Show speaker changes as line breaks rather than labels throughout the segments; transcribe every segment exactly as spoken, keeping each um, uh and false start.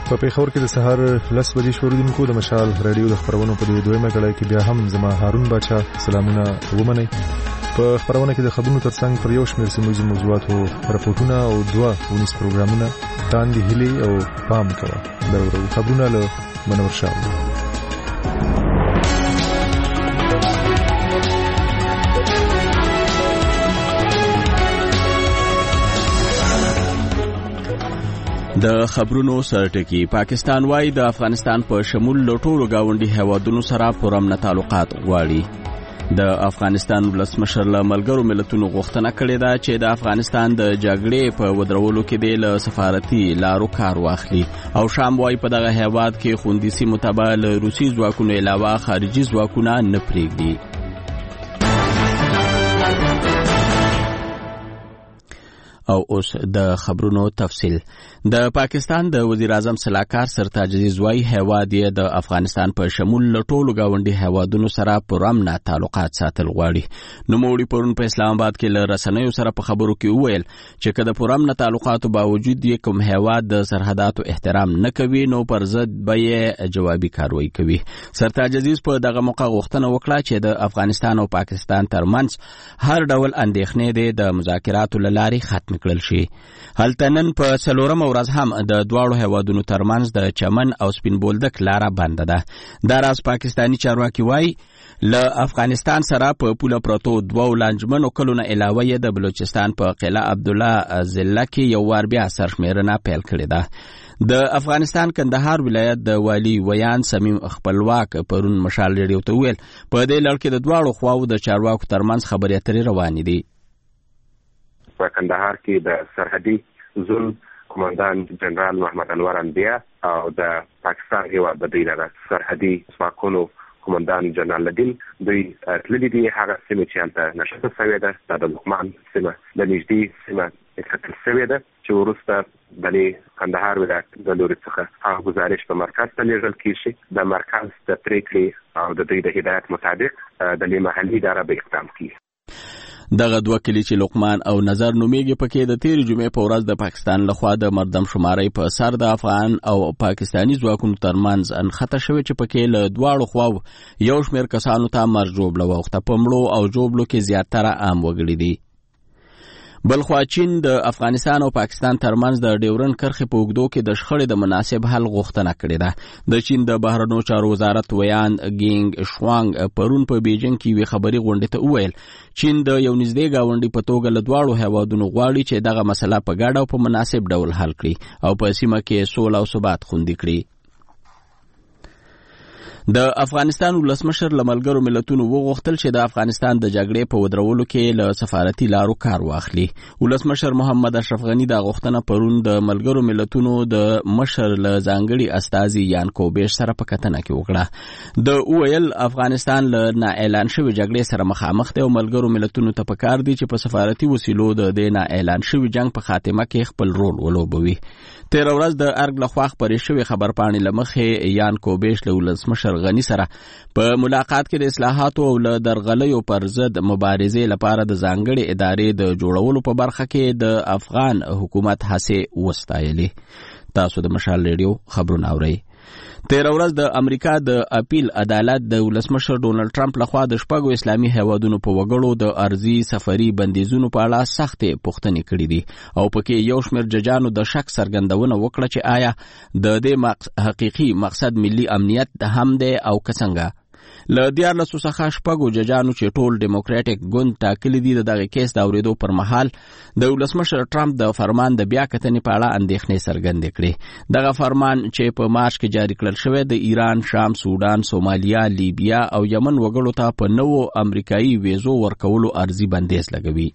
په پیښور کې د سهار لس بجې شوریدونکو د مشال رادیو د خبرونو په دویمه کړای کې بیا هم زما هارون باچا سلامونه ومنئ. په خبرونه کې د خبرونو ترڅنګ پر یو شمېر سیمه ییزو موضوعاتو راپورټونه او دوه ونیس پروګرامونه تاندې هیلې او پام کوه. درورو خبرونه له منور شاه.
د خبرونو سرټکی. پاکستان وايي د افغانستان په شمول له ټولو گاونډي هیوادونو سره پرامن تعلقات غواړي. د افغانستان ولسمشر له ملګرو ملتونو غوښتنه کړې ده چې د افغانستان د جګړې په ودرولو کې د له سفارتي لارو کار واخلي. او شام وايي په دغه هیواد کې خوندي سیمو ته به له روسي ځواکونو علاوه خارجي ځواکونه نه پرېږدي. او اوس د خبرونو تفصیل. د پاکستان د وزیر اعظم سلاکار سرتاج عزیز وايي هیواد یې د افغانستان په شمول له ټولو گاونډي هیوادونو سره پرامن تعلقات ساتل غواړي. نوموړي پرون په اسلام آباد کې له رسنیو سره په خبرو کې وویل چې که د پرامن تعلقاتو باوجود یې کوم هیواد د سرحداتو احترام نه کوي نو پر ضد به یې جوابي کاروایی کوي. سرتاج عزیز په دغه موقع غوښتنه وکړه چې د افغانستان او پاکستان ترمنځ هر ډول اندېښنې د مذاکراتو له لارې ختم کړل شي. هلته نن په څلورمه ورځ هم د دواړو هیوادونو ترمنځ د چمن او سپین بولدک لاره بنده ده. دا راز پاکستانی چارواکي وایي له افغانستان سره په پوله پرتو دوو لانجمنو کلونو علاوه یې د بلوچستان په قلعه عبدالله ضلع کې یو وار بیا سرشمېرنه پیل کړې ده. د افغانستان کندهار ولایت د والی ویان سمیم خپلواک پرون مشال ریډیو ته ویل په دې لړ کې د دواړو خواو د چارواکو ترمنځ خبرې اترې روانې دي.
په کندهار کې د سرحدي زون کمانډان جنرال محمد انور انبیا او د پاکستان هیواد د دیره سرحدي ځواکونو کمانډان جنرال لدین دوی تللي دي هغه سیمه چې هلته نشته شوې ده د لقمان سیمه د نږدې سیمه اکتل شوې ده چې وروسته د کندهار ولایت د لوري څخه هغه گزارش په مرکز ته لیږل کیږي. د مرکز د پریکړې او د دوی د هدایت مطابق د محلي اداره به اقدام کوي.
دغه دوه کلی چې لقمان او نظر نومیږي پکې د تیرې جمعې په ورځ د پاکستان لخوا د مردم شمارۍ په سر د افغان او پاکستانی ځواکونو ترمنځ انخته شوې چې پکې له دواړو خواو یو شمېر کسانو ته مرګ ژوبله واوښته. په مړو او ژوبلو کې زیاتره عام وګړي دي. بلخوا چین د افغانستان او پاکستان ترمنځ د ډیورن کرښې په اوږدو کې د شخړې د مناسب حل غوښتنه کړې ده. د چین د بهرنیو چارو وزارت ویان ګینګ شوانګ پرون په بیجینګ کې یوې خبري غونډې ته وویل چین د یو نږدې ګاونډي په توګه له دواړو هیوادونو غواړي چې دغه مسله په ګډه او په مناسب ډول حل کړي او په سیمه کې سوله او ثبات خوندي کړي. د افغانستان ولسمشر له ملګرو ملتونو وغوښتل چې د افغانستان د جګړې په ودرولو کې له سفارتي لارو کار واخلي. ولسمشر محمد اشرف غني دا غوښتنه پرون د ملګرو ملتونو د مشر له ځانګړي استازي یان کوبیش سره په کتنه کې وکړه. د اویل افغانستان له نا اعلان شوی جګړې سره مخامخ دی او ملګرو ملتونو ته پکار دي چې په سفارتي وسیلو د دې نا اعلان شوی جنگ په خاتمه کې خپل رول ولوبوي. تیر ورځ د ارګ لخوا خبرې شوې خبرپاڼې له مخې یان کوبیش له ولسمشر غني سره په ملاقات کې د اصلاحاتو او له درغلیو پر ضد مبارزې لپاره د ځانګړې ادارې د جوړولو په برخه کې د افغان حکومت هڅې وستایلې. تاسو د مشال ریډیو خبرونه اورئ. تیر ورځ د امریکا د اپیل عدالت د ولسمشر ډونالد ټرمپ لخوا د شپږو اسلامي هیوادونو په وګړو د ارضي سفري بندیزونو په اړه سختې پوښتنې کړې دي او پکې یو شمېر ججانو د شک څرګندونه وکړه چې آیا د دې حقیقي مقصد ملي امنیت هم دی او که څنګه. له دیارلسو څخه شپږو ججانو چې ټول ډیموکراټیک ګوند ټاکلي دي د دغه کیس د اورېدو پر مهال د ولسمشر ټرمپ د فرمان د بیا کتنې په اړه اندېښنې څرګندې کړې. دغه فرمان چې په مارچ کې جاری کړل شوی د ایران، شام، سودان، سومالیا، لیبیا او یمن وګړو ته په نوو امریکایي ویزو ورکولو ارزي بندیز لګوي.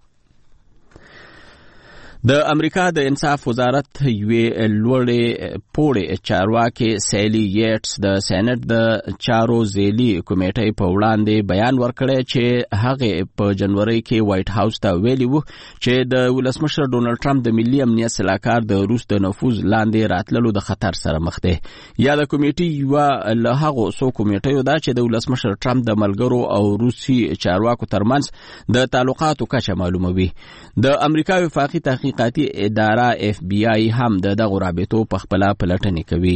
د امریکا د انصاف وزارت یوې لوړې پوړې چارواکي سیلی یټس د سېنات د چارو ځېلي کمیټې په وړاندې بیان ورکړی چې هغه په جنوري کې وایټ هاوس ته ویلي وو چې د ولسمشر ډونالد ټرمپ د ملي امنیت سلاکار د روس د نفوذ لاندې راتللو د خطر سره مخ دی. یا د کمیټې یو له هغو څو کمیټیو ده چې د ولسمشر ټرمپ د ملګرو او روسي چارواکو ترمنځ د تعلقاتو کچه معلوموي. د امریکا وفاقي تحقیق تحقیقاتي اداره اف بی آی هم د دغه رابطو په خپل پلټنې کوي.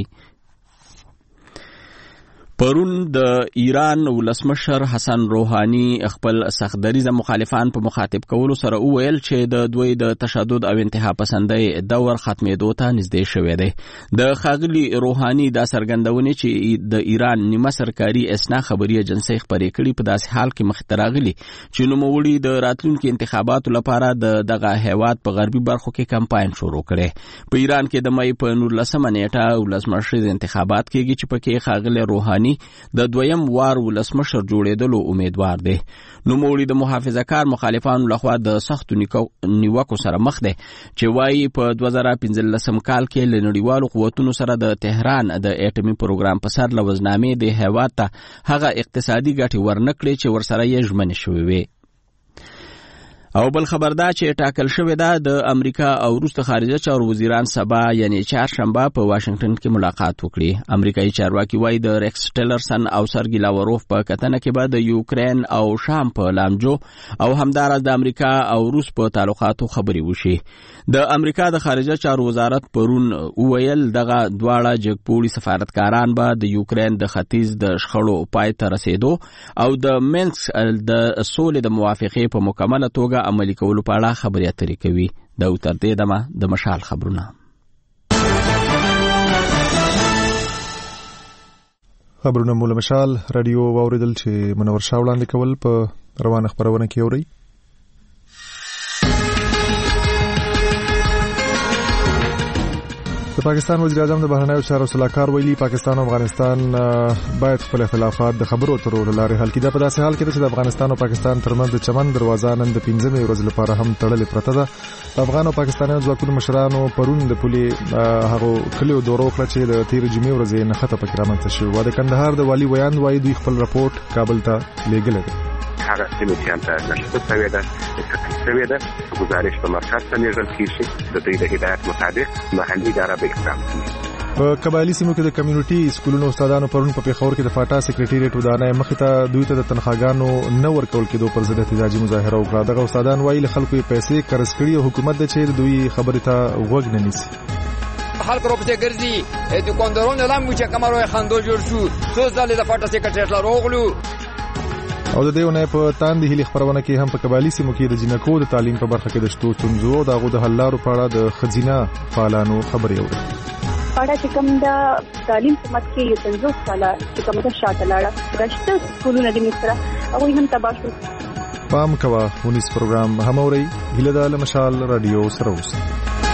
پرون د ایران ولسمشر حسن روحانی خپل سختدریزه مخالفان په مخاطب کولو سره وویل چې د دوی د تشدد او انتها پسندۍ دور ختمېدو ته نږدې شوی دی. د ښاغلي روحانی دا څرګندونې چې د ایران نیمه سرکاري اسنا خبري ایجنسۍ خپرې کړي په داسې حال کې مخې ته راغلي چې نوموړي د راتلونکي انتخاباتو لپاره د دغه هیواد په غربي برخو کې کمپاین شروع کړی. په ایران کې د مې په نولسمه نیټه ولسمشر انتخابات کېږي چې پکې ښاغلي روحانی د دویم وار ولسمشر جوړېدلو امیدوار دی. نوموړي د محافظه کار مخالفانو لخوا د سختو نیوکو سره مخ دی چې وایي په دوه زره پنځلسم کال کې له نړیوالو قوتونو سره د تهران د اټومي پروګرام په سر لوزنامې د هیواد ته هغه اقتصادي ګټې ورنکړي چې ورسره یې ژمنې شوې وي. او بل خبر دا چې ټاکل شوې ده د امریکا او روس د خارجه چارو وزیران سبا یعنی چهارشنبه په واشنگټن کې ملاقات وکړي. امریکایي چارواکي وایي د ریکس ټیلرسن او سرګي لاوروف په کتنه کې به د یوکرین او شام په لامجو او همدارس د امریکا او روس په تعلقاتو خبري وشي. د امریکا د خارجه چارو وزارت پرون وویل دغه دواړه جګپوړي سفارتکاران به د یوکرین د ختیځ د شخړو پای ته رسیدو او د مینسک د سولې د موافقې په مکمله توګه عملي کولو په اړه خبرې اترې کوي. د اوتر دې دمه د مشال خبرونه.
خبرونه مول مشال رادیو واوریدل چې منور شاه وړاندې کول په روانه خبرونه کې اوري. د پاکستان وزیر اعظم د بهرنیو چارو سلاکار ویلي پاکستان او افغانستان باید خپل اختلافات د خبرو اترو لارې حل کړي. دا په داسې حال کې چې د افغانستان او پاکستان ترمنځ د چمن دروازه نن د پنځمې ورځې لپاره هم تړلې پرته ده. افغان او پاکستاني ځواکونو مشرانو پرون د پولې هغه کلیو دورو کړ چې د تیر جمعې ورځې نښته پکې رامنځته شوې وه. د کندهار د والي ویاند وایي دوی خپل راپورټ کابل ته لیږلی دی.
هغه سیمې چې هلته نښته شوې ده کتل شوې ده ګزارش په مرکز ته لیږل کېږي. د دوی د هدایت مطابق محلي اداره به اقدام کوي.
په قبایلي سیمو کې د کمیونټي سکولونو استادانو پرون په پیښور کې د فاټا سکریټریټ ودانۍ مخې ته دوی ته د تنخواګانو نه ورکول کېدو پر ضد احتجاجي مظاهره وکړه. دغه استادان وایي له خلکو یې پیسې قرض کړي او حکومت د چې دوی خبرې ته غوږ نه نیسي.
خلک راپسې ګرځي دوکاندارانو لم چې کمرو خندو جوړ شو څو ځلې د فاټا سکریټریټ لا راغلو.
او د دې ونه په تاندې هلي خبرونه کې هم په قبایلي سیمو کې د جنکو د تعلیم په برخه کې د شتو ستونزو او د هغو د حل لارو په اړه د ښځینه فعالانو خبرې اوري.
اړه چې کوم د تعلیم په مت کې یو پنځوس کاله چې کوم د شاته لاړه راشته سکولونه د مصر هغوی هم تباه شو.
پام کوه ونیس پروګرام هم اورئ. هیله ده له مشال رادیو سره اوسئ.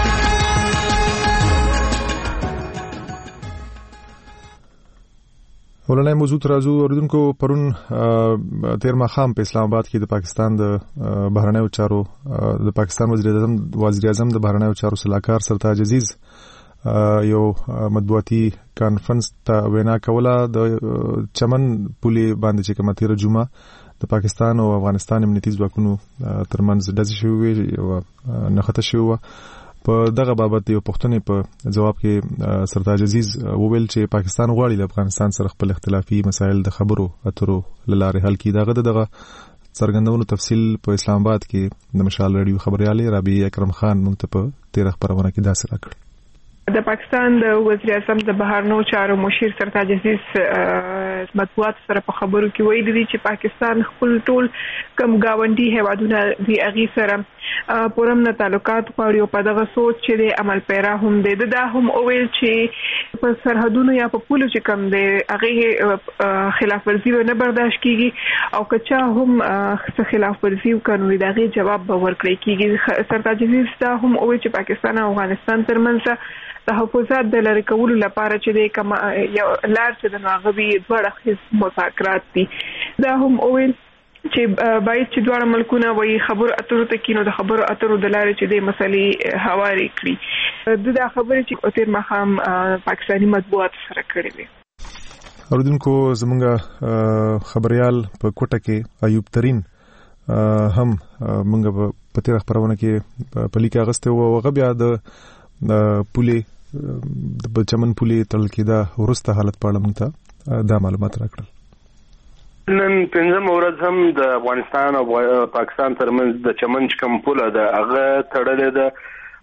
ولنۍ موضوع ترازو اوریدونکو پرون تیر ماښام په اسلام آباد کې د پاکستان د بهرنیو چارو د پاکستان وزیر اعظم وزیر اعظم د بهرنیو چارو سلاکار سرتاج عزیز یو مطبوعاتي کانفرنس ته وینا کوله. د چمن پولې باندې چې کومه تیره جمعه د پاکستان او افغانستان امنیتي ځواکونو ترمنځ ډزې شوې وې او نښته شوې وه. په دغه بابت یو پوښتنې په جواب کې سرتاج عزیز وویل چې پاکستان غواړي له افغانستان سره خپل اختلافي مسایل د خبرو اترو له لارې حل کړي. دغه دغه څرګندونو تفصیل په اسلام آباد کې د مشال رادیو خبريالې رابعه اکرم خان موږ ته په تیر خبرونه کې داسې راکړ.
د پاکستان د وزیر اعظم د بهرنیو چارو مشیر سرتاج عزیز مطبوعات سره په خبرو کې ویلي دي چې پاکستان خپل ټول کم گاونډي هیوادونه دی اغي سره پرمنه تعلقات غواړي او په دغه سوچ چې د عمل پیرا هم دی. دا هم اویل چې په سرحدونو یا په پولو چې کم دی هغه خلاف ورزي نه برداشت کیږي او کچا هم څه خلاف ورزي وکړي دغه جواب به ورکړي کیږي. سرتاج عزیز دا هم اویل چې پاکستان او افغانستان ترمنځ تحفظات د لری کولو لپاره چې د کما یو لار چې د ناغبي دوه خص مذاکرات دي. دا هم اویل چې باید چې دوه ملکونه وایي خبرو اترو ته کینو د خبرو اترو د لارې چې د مسلې هواري کړی. د دا خبرې چې تیر مخام پاکستاني مطبوعات سره کړې وي.
اوریدونکو زمونږ خبريال په کوټه کې ایوب ترين هم موږ په تیر خبرونه کې په لیک اغسته او هغه بیا د پولې د چمن پولې تل کې دا ورسته حالت په اړه موږ ته دا معلومات راکړل.
نن پنځم ورځ هم د افغانستان او پاکستان ترمنځ د چمن کوم پوله ده هغه تړلې ده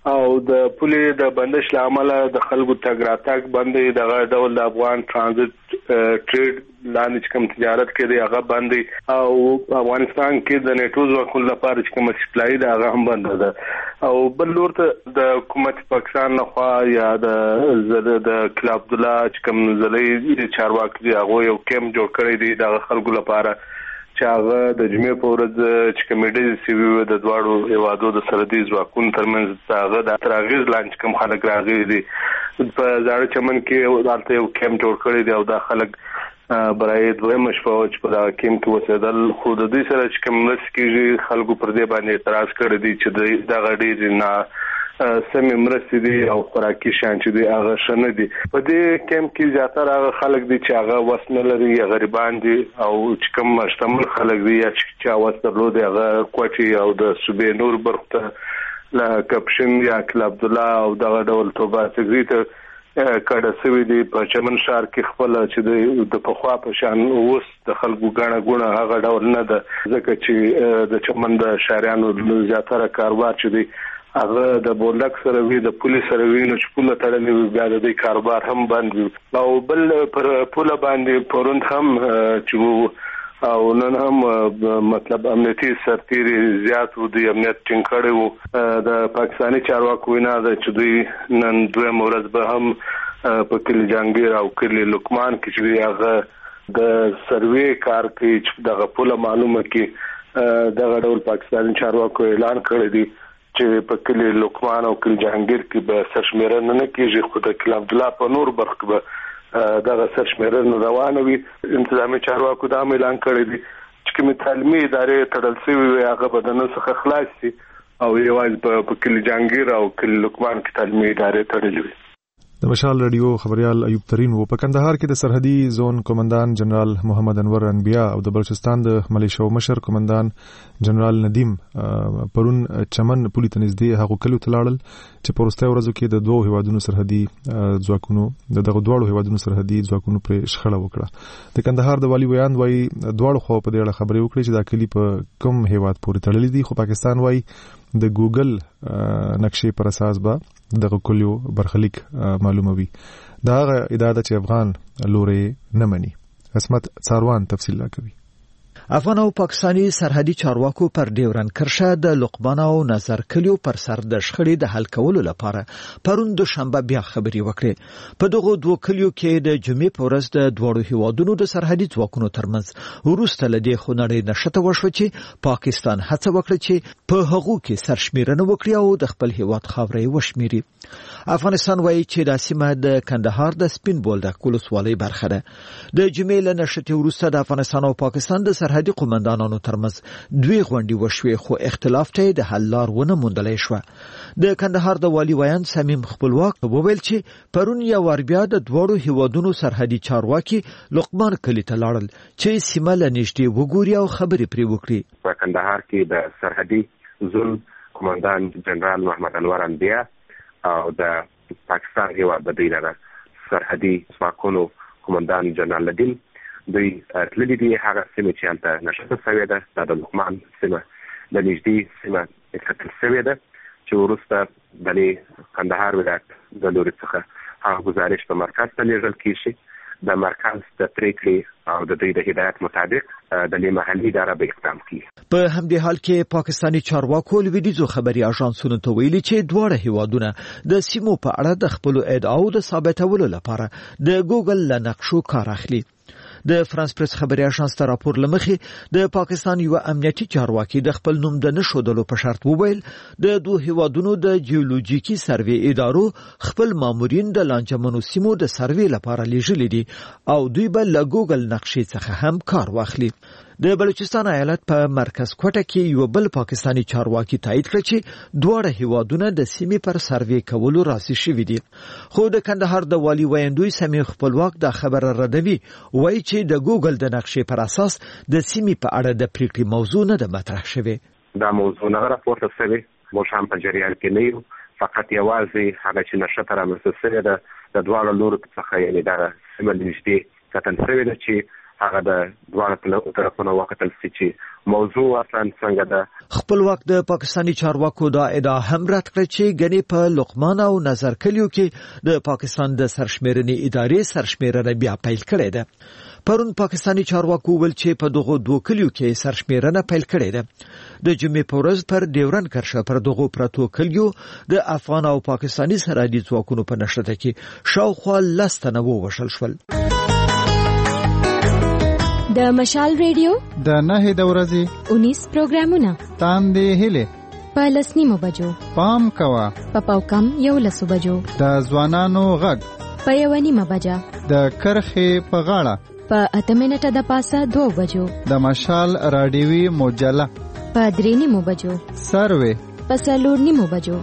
او د پولې د بندش لامل د خلکو تګ راتګ بندي د ډول د افغان ترانزیت ټریډ لاندې کوم تجارت کوي هغه بندي او افغانستان کې د نیټو ځواکونو لپاره چې کوم سپلای دا هغه هم بند ده او بل لور ته د حکومت پاکستان لخوا یا د د کلاب عبد الله چې کوم زلي چارواکي هغه یو کم جوړ کړی دی د خلکو لپاره چې هغه د جمعې په ورځ چې کمیټې سی وی د دواړو هیوادو د سرحدي ځواکونو ترمنځ هغه د تراغیز لاندې کوم خلک راغلي دي په زاړه چمن کې دلته یو کیمپ جوړ کړی دی او دا خلک برای دوه مشفو چې په دا کیمپ کې وسیدل خو د دې سره چې کوم نس کېږي خلکو پر دې باندې اعتراض کړی دی چې د غړي نه سمې مرستې دي او خوراکي شان چې دي هغه شنه دي په دې کیمپ کې زیاتره هغه خلک دي چې هغه وسنه لري یا غریبان دي او چې کوم مشتمل خلک دي یا چې واس درلود هغه کوټي او د صوبې نور برخه لا کپشن یا کلاب عبد الله او دغه ډول توبه سګریټ کډه سوي دي په چمن شهر کې خپل چې د پخوا په شان اوس د خلکو غاڼه غونه هغه ډول نه ده ځکه چې د چمن د شهريانو زیاتره کاروبار چې دي هغه د بولک سره وی د پولیس سره وی نو چې پوله تړلې بیا د دې کاروبار هم بند وي او بل پر پوله باندې پروند هم چې او نن هم مطلب امنیتي سرتیري زیات و د امنیت ټینګ کړي وو د پاکستاني چارواکو وینا ده چې دوی نن دوه مورز به هم په کلی جانګیر او کلی لقمان کې چې هغه د سروي کار کوي چې دغه پوله معلومه کې دغه ډول پاکستاني چارواکو اعلان کړی دی چې په کلی لقمان او کلی جهانگیر کې به سرشمیرنه نه کیږي خو د کلاب عبد الله په نور برخه به دغه سرشمیرنه روانه وي انتظامی چارواکو دا اعلان کړی دی چې کوم تعلیمي ادارې تړل شوی وي هغه به د نن څخه خلاص شي او یوازې په کلی جهانگیر او کلی لقمان کې تعلیمي ادارې تړلې وي
د مشال رادیو خبريال ایوب ترين و په کندهار کې د سرحدي زون کمانډان جنرال محمد انور انبیا او د بلوچستان د ملیشو مشر کمانډان جنرال ندیم پرون چمن پولی تنزدې هغه کلو تلاړل چې پرسته ورځو کې د دوه هیوادونو سرحدي ځواکونو دغه دوه هیوادونو سرحدي ځواکونو پر شخړه وکړه د کندهار د والی ویان وای دوه خو په دې اړه خبرې وکړي چې دا کلی په کوم هیواد پورې تړلې دي خو پاکستان وای د ګوګل نقشې پر اساس به دغه کلیو برخلیک معلوموي دا اداره چې افغان لوري نه مني عصمت څاروان تفصیل لا کوي
افغان او پاکستانی سرحدي چارواکو پر ډیورن کرښه د لقمان او نظر کلیو پر سر د شخړې د حل کولو لپاره پرون دوشنبه بیا خبري وکړه په دغه دوه کلیو کې د جمعې په ورځ د دوړو هیوادونو د سرحدي ځواکونو ترمنځ ورسته لدی خونړې نشته وشو چې پاکستان هڅه وکړه چې په هغو کې سرشمیرنه وکړي او د خپل هیواد خاورې وشمیري افغانستان وایي چې د سیمه د کندهار د سپین بولدک ولسوالۍ برخه ده د جمعې له نشته ورسته د افغانستان او پاکستان د سرحدي قومندانانو ترمنځ دوی غونډې وشوې خو اختلاف ته د حل لار ونه موندلای شو د کندهار د والی ویان سمیم خپلواک وویل چې پرون یا ور بیا د دوړو هیوادونو سرحدي چارواکي لقمان کلی ته لاړل چې سیمه له نږدې وګوري او خبرې پرې وکړي
په کندهار کې د سرحدي زون کمانډان جنرال محمد انور انبیا او د پاکستان هیواد د دیره سرحدي ځواکونو کمانډان جنرال ندیم دوی تللی دي هغه سیمه چې انته نشته شوې ده د لقمان سیمه د نږدې سیمه اکتل شوې ده چې ورسته د کندهار ولایت د لوري څخه هغه گزارش په مرکز ته لیږل کیږي د مرکز د پریکړې او د دوی د هدایت مطابق د محلي اداره به اقدام کوي
په همدې حال کې پاکستانی چارواکو لویدیزو خبري اژانسونو ته ویلي چې دواړه هیوادونه د سیمو په اړه د خپل ادعاو د ثابتولو لپاره د ګوګل له نقشو کار اخلي د فرانس پریس خبري اژانس ته راپور لمخې د پاکستان یو امنیتي چارواکي د خپل نوم د نشودلو په شرط وویل د دوه هیوادونو د جیولوژیکي سروې ادارو خپل مامورین د لانجمنو سیمو د سروې لپاره لیږلي دي او دوی به له ګوګل نقشې څخه هم کار واخلي د بلوچستان ایالت په مرکز کوټه کې یو بل پاکستانی چارواکي تایید کړ چې دواړه هیوادونه د سیمې پر سروې کولو راضي شوي دي خو د کندهار د والی ویندوی سمي خپلواک د خبر ردوي وایي چې د ګوګل د نقشې پر اساس د سیمې په اړه د پریکړې موضوع نه ده مطرح شوې
دا موضوع نه راپورته شوې موږ هم په جریان کې نه یو فقط یوازې هغه چې نشه تر مسسره ده د دواړو لورو څخه یعنی دا سیمه نږدې کتل شوې ده چې هغه د دواړو طرفونو وکتل چې موضوع اصلا څنګه ده.
خپلواک د پاکستانی چارواکو دا ادعا هم رد کړه چې ګنې په لقمان او نظر کلیو کې د پاکستان د سرشمیرنې ادارې سرشمیرنه بیا پیل کړې ده. پرون پاکستانی چارواکو ول چې په دغه دوه کلیو کې سرشمیرنه پیل کړې ده. د جمعې په ورځ پر ډیورن کرښه پر دغه پراتو کلیو د افغان او پاکستانی سرحدي ځواکونو په نشته کې شاوخوا لس تنه ووژل شول.
د مشال ریډیو
د نهه د ورځې
اونیس پروګرامونه
تاندې هله
په لسنیمو بجو
پام کوا
په پاوکم یو لسو بجو
د ځوانانو غږ
په یو نیمه بجه
د کرخې په غاړه
په اته منټه د پاسه دوه بجو
د مشال رادیوي مجله
په درې نیمو بجو
سروي
په څلور نیمو بجو.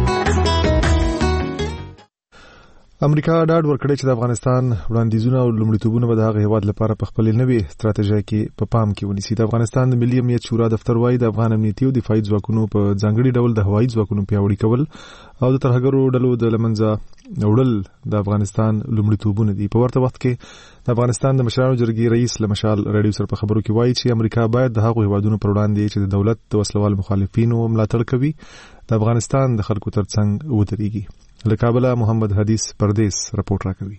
امریکا ډاډ ورکړی چې د افغانستان وړاندیزونه او لومړیتوبونه به د هغه هیواد لپاره په خپل نوي ستراتیژي کې په پام کې ونیسي. د افغانستان د ملي امنیت شورا دفتر وايي د افغان امنیتي او دفاعي ځواکونو په ځانګړي ډول د هوایي ځواکونو پیاوړي کول او د ترهګرو ډلو د لمنځه وړل د افغانستان لومړیتوبونه دي. په ورته وخت کې د افغانستان د مشرانو جرګې رئیس لمشال رادیو سره په خبرو کې وایي چې امریکا باید د هغو هیوادونو پر وړاندې چې د دولت د وسلوال مخالفینو ملاتړ کوي د افغانستان د خلکو ترڅنګ ودرېږي. له کابل محمد حدیث پردیس رپورټ راکوي.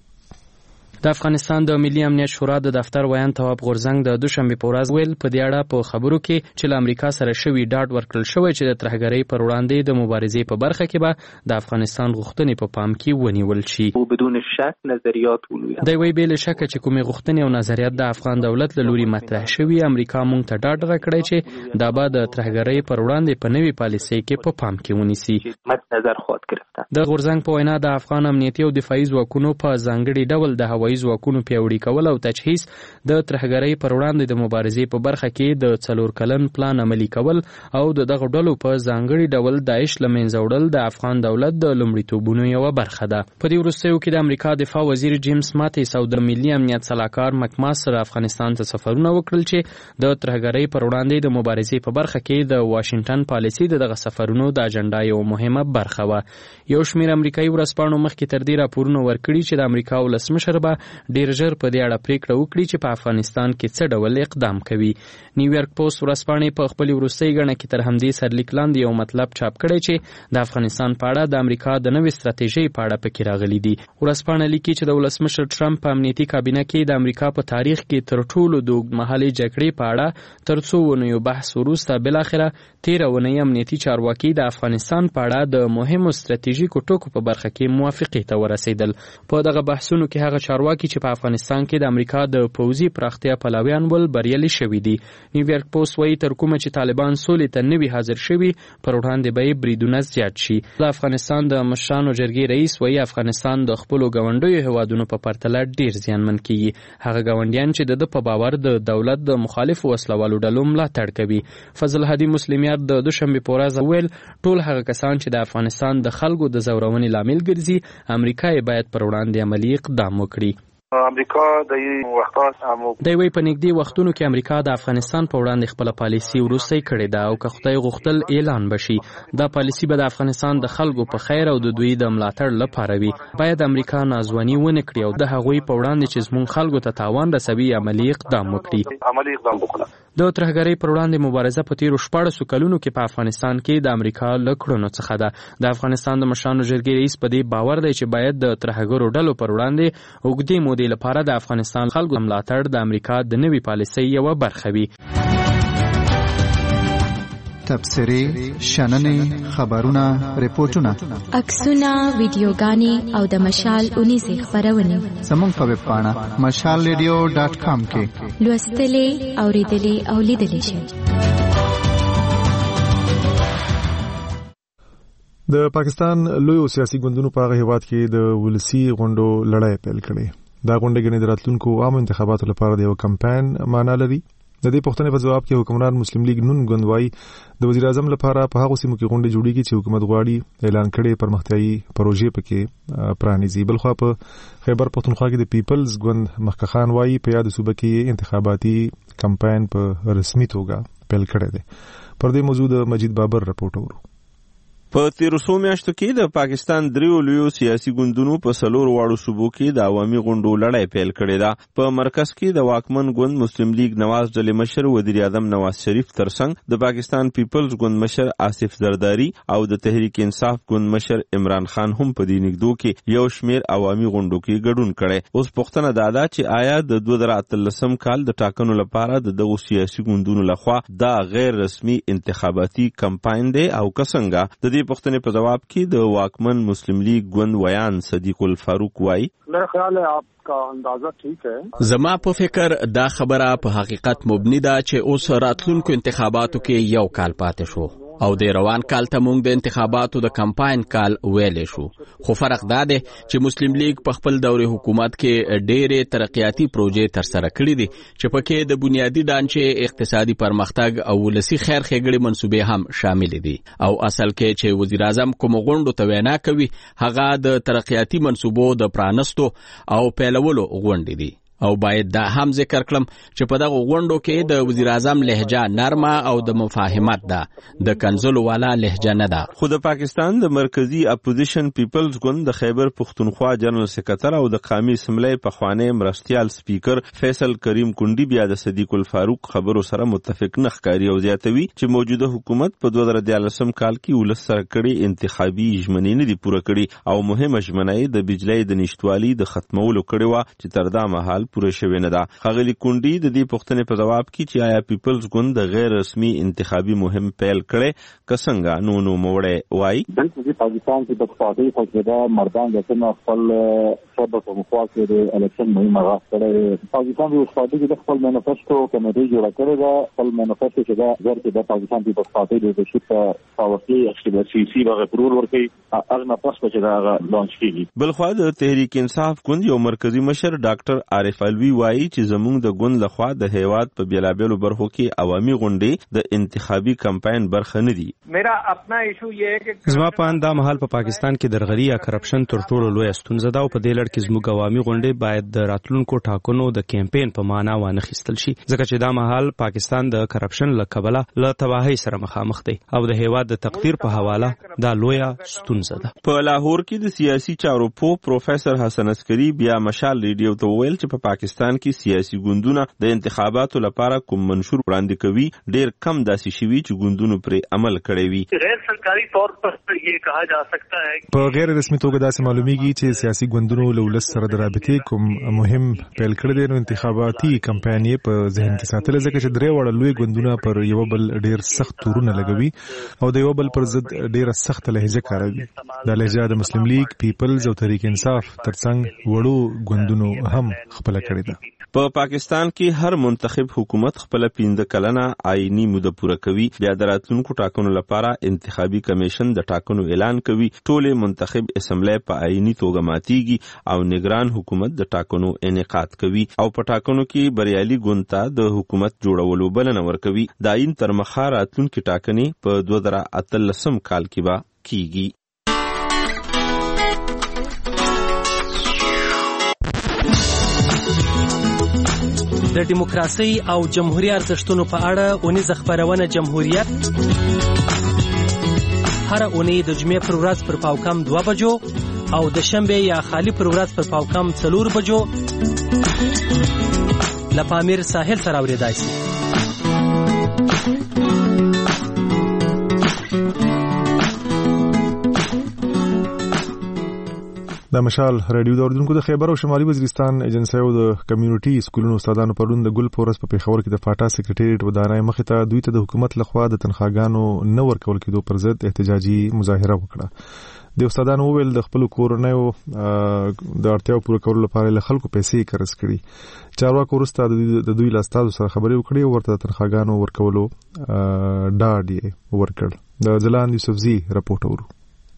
د افغانستان د ملي امنیت شورا د دفتر ویان تواب غورزنګ د دوشنبه په ورځ ویل په دې اړه په خبرو کې چې له امریکا سره شوی ډاډ ورکړل شوی چې د ترهګرۍ پر وړاندې د مبارزې په برخه کې به د افغانستان غوښتنې په پام کې ونیول شي.
او بدون شک نظریات ولوي
د وی بیل شک چې کومې غوښتنې او نظریات د افغان دولت له لوري مطرح شوی امریکا مونږ ته ډاډ راکړی چې دا به د ترهګرۍ پر وړاندې په نوي پالیسۍ کې په پام کې ونیسي.
مد نظر خود گرفته
د غورزنګ په وینا د افغان امنیتي او دفاعي ځواکونو په ځانګړي ډول د هوایي ځواکونو پیاوړي کول او تجهیز د ترهګرۍ پر وړاندې د مبارزې په برخه کې د څلور کلن پلان عملي کول او د دغه ډلو په ځانګړي ډول داعش له منځه وړل د افغان دولت د لومړیتوبونو یوه برخه ده. په دې وروستیو کې د امریکا دفاع وزیر جیمز ماتیس او د ملي امنیت سلاکار مکماس سره افغانستان ته سفرونه وکړل چې د ترهګرۍ پر وړاندې د مبارزې په برخه کې د واشنگټن پالیسي د دغه سفرونو د اجنډا یو مهمه برخه وه. یو شمېر امریکایي ورځپاڼو مخکې تر دې راپورونه ورکړي چې د امریکا ولسمشر به ډېر ژر په دې اړه پریکړه وکړي چې په افغانستان کې څه ډول اقدام کوي. نیویارک پوسټ ورځپاڼې په خپل وروستۍ غڼه کې تر همدې سرلیک لاندې یو مطلب چاپ کړی چې د افغانستان په اړه د امریکا د نوې ستراتیژۍ په اړه پکې راغلي دي. ورځپاڼه لیکي چې د ولسمشر ټرمپ په امنیتي کابینه کې د امریکا په تاریخ کې تر ټولو د اوږدمهالې جګړې په اړه تر څو ونیو بحث وروسته بالاخره تېره اونۍ امنیتي چارواکي د افغانستان په اړه د مهمو ستراتیژیکو ټکو په برخه کې موافقې ته ورسېدل. په دغه بحثونو کې هغه چارواکي چې په افغانستان کې د امریکا د پوځي پراختیا پلویان ول بریالي شوي دي. نیویارک پوسټ وایي تر کومه چې طالبان سولې ته نوي حاضر شوي پر وړاندې به یې بریدونه زیات شي. د افغانستان د مشرانو جرګې رئیس وایي افغانستان د خپلو ګاونډیو هیوادونو په پرتله ډېر زیانمن کیږي. هغه ګاونډیان چې د ده په باور د دولت د مخالفو وسلوالو ډلو ملاتړ کوي. فضل هادي مسلمیار د دوشنبې په ورځ ویل ټول هغه کسان چې د افغانستان د خلکو د زورونې لامل ګرځي امریکا یې باید پر وړاندې عملي اقدام وکړي.
امریکا د یو وختاس هم
د وی په نږدې وختونو کې امریکا د افغانستان په وړاندې خپل پالیسي وروستۍ کړې ده او که خدای غوښتل اعلان بشي دا پالیسي به د افغانستان د خلکو په خیر او د دوی د ملاتړ لپاره وي. باید امریکا نازواني ونه کړي او د هغوی په وړاندې چې زموږ خلکو ته تاوان رسوي عملي اقدام وکړي.
عملي اقدام وکړي.
د ترهګرۍ پر وړاندې مبارزه په تیرو شپاړسو کلونو کې په افغانستان کې د امریکا له کړنو څخه ده. د افغانستان د مشرانو جرګې رئیس په دې باور دی چې باید د ترهګرو ډلو پر وړاندې اوږدې مودې لپاره د افغانستان خلکو ملاتړ د امریکا د نوي پالیسۍ یوه برخه وي.
تبصرې، شننې، خبرونه، ریپورتونه،
عکسونه، ویډیوګانې او د مشال اونیزې خپرونې
زموږ په ویب پاڼه مشال ریډیو ډاټ کام کې
لوستلې، اورېدلې او لیدلې شئ.
د پاکستان لویو سیاسي ګوندونو په هغه هیواد کې د ولسي غونډو لړۍ پیل کړې. دا غونډه ګڼې د راتلونکو عامو انتخاباتو لپاره د یو کمپاین معنا لري. د دې پوښتنې په جواب کې حکومران مسلم لیگ نون ګوند وايي د وزیر اعظم لپاره په هغو سیمو کې غونډې جوړیږي چې حکومت غواړي اعلان کړي پرمختیایي پروژې پکې پرانیزي. بلخوا په خیبر پښتونخوا کې د پیپلز ګوند مخکخان وايي په یاد صوبه کې انتخاباتي کمپاین په رسمي توګه پیل کړی دی. پر دې موضوع د مجید بابر رپورټ ورو.
په تیرو څو میاشتو کې د پاکستان دریو لویو سیاسي ګوندونو په څلور واړو صوبو کې د عوامي غونډو لړۍ پیل کړې ده. په مرکز کې د واکمن ګوند مسلم لیگ نواز ډلې مشر وزیر اعظم نواز شریف ترڅنګ د پاکستان پیپلز ګوند مشر آصف زرداری او د تحریک انصاف ګوند مشر عمران خان هم په دې نږدو کې یو شمیر عوامي غونډو کې ګډون کړي. اوس پوښتنه دا ده چې آیا د دوه زره اتلسم کال د ټاکنو لپاره د دغو سیاسي ګوندونو لخوا دا غیر رسمي انتخاباتي کمپاین دی او کسنګه؟ د دې پوښتنې په جواب کې د واکمن مسلم لیگ ګوند ویان صدیق الفاروق وایي
میرا خیال ہے آپ کا اندازہ ٹھیک ہے.
زما په فکر دا خبره په حقیقت مبني ده چې اوس راتلونکو انتخاباتو کې یو کال پاتې شو او د روان کال ته موږ د انتخاباتو د کمپاین کال ویلې شو. خو فرق دا دی چې مسلم لیگ په خپل دورې حکومت کې ډېرې ترقیاتي پروژې ترسره کړې دي چې پکې د بنیادی ډانچې اقتصادي پرمختګ او ولسي خیر ښېګړې منصوبې هم شامل دي او اصل کې چې وزیر اعظم کوم غونډو ته وینا کوي هغه د ترقیاتي منصوبو د پرانستو او پیلولو غونډې دي. او باید دا هم ذکر کړم چې په دغه غونډو کې د وزیر اعظم لهجه نرمه او د مفاهمت ده، د کنزلو والا لهجه نه ده.
خو د پاکستان د مرکزی اپوزیشن پیپلز ګوند د خیبر پښتونخوا جنرال سکرټر او د قومي اسمبلی پخوانی مرستیال سپیکر فیصل کریم کونډي بیا د صدیق الفاروق خبرو سره متفق نه ښکاري او زیاتوي چې موجوده حکومت په دوه زره دیارلسم کال کې ولس سره کړي انتخابي ژمنې نه دي پوره کړي او مهمه ژمنه د بجلی د نشټوالي د ختمولو کړي وه چې تر دا مهال پوره شوې نه ده. ښاغلي کونډي د دې پوښتنې په جواب کې چې آیا پیپلز ګوند د غیر رسمي انتخابي مهم پیل کړي که څنګه نو نو موړی وایي
بلکې پاکستان کې د پارټۍ فوجدا مردان د خپل سبب په مخوا کې د الیکشن مهمه آغاز کړی. پاکستان د پارټۍ کې د خپل مینیفیسټو کمیټې جوړه کړې ده. خپل مینیفیسټو چې دا غیر کې د پاکستان د پارټۍ د تشکیل پاوټي اکټیویټي سیاسي هغه پرور ورکړي هغه نه پس چې دا لانچ کیږي.
بلخوا د تحریک انصاف ګوند یو مرکزی مشر ډاکټر عارف الوی وایي چې زموږ د ګوند لخوا د هیواد په بیلابیلو برخو کې عوامي غونډې د انتخابي کمپاین برخه نه دي.
میرا اپنا ایشو یہ ہے کہ
زما په اند مهال په پاکستان کې درغلي یا کرپشن تر ټولو لوی ستونزه ده او په دې لړ کې زموږ عوامي غونډې باید د راتلونکو ټاکنو د کمپاین په معنا وانه خستل شي ځکه چې دا مهال پاکستان د کرپشن له کبله له تباهي سره مخامخ دی او د هیواد د تقدیر په حواله دا لوی ستونزه ده.
په لاهور کې د سیاسي چارو پو پروفیسور حسن عسکری بیا مشال ریډیو ته ویل چې په پاکستان کې سیاسي ګوندونه د انتخاباتو لپاره کوم منشور وړاندې کوي ډېر کم داسې شوي چې ګوندونو پرې عمل کړی وي.
غیر سرکاري طور پر یہ کہا جا سکتا ہے
په غیر رسمي توګه داسې معلومیږي چې سیاسي ګوندونو له ولس سره د رابطې کوم مهم پیل کړی دی. نو انتخاباتي کمپاین یې په ذهن کې ساتل ځکه چې درې واړه لوی ګوندونه پر یو بل ډېر سخت تورونه لګوي او د یو بل پر ضد ډېره سخت لهجه کاروي. دا لهجه د مسلم لیگ، پیپلز او تحریک انصاف ترڅنګ وړو ګوندونو هم خپل کړی ده.
په پاکستان کې هر منتخب حکومت خپل پنځه کلنه آئینی موده پوره کوي. بیا د راتلونکو ټاکنو لپاره انتخابي کمیشن د ټاکنو اعلان کوي. ټولې منتخب اسمبلی په آئینی توګه ماتیږي او نگران حکومت د ټاکنو انعقاد کوي او په ټاکنو کې بریالي ګوند ته د حکومت جوړولو بلنه ورکوي. د آئین تر مخه راتلونکي ټاکنې په دوه زره اتلسم کال کې به کیږي.
د دیموکراسي او جمهوریت ارزښتونو په اړه اونیزه خبرونه جمهوریت هر اونۍ د جمعې پر ورځ پر پاوکم دوه بجو او د شنبه یا خالی پر ورځ پر پاوکم څلور بجو له پامیر ساحل سره اوریدای شي.
د مشال رادیو د اردوونکو د خیبر او شمالي وزیرستان ایجنسیو د کمیونټي سکولونو استادانو پرون د ګل پورس په پیښور کې د فاټا سکریټریټ ودانۍ مخې ته دوی ته د حکومت لخوا د تنخواګانو نه ورکول کېدو پر ضد احتجاجي مظاهره وکړه. د استادانو وویل د خپل کورنیو د اړتیاو پوره کولو لپاره له خلکو پیسې قرض کړي. چارواکو وروسته د دوی له استادو سره خبرې وکړې او ورته د تنخواګانو ورکولو ډاډ یې ورکړ. د ځلاند یوسفزي راپورټ اورو.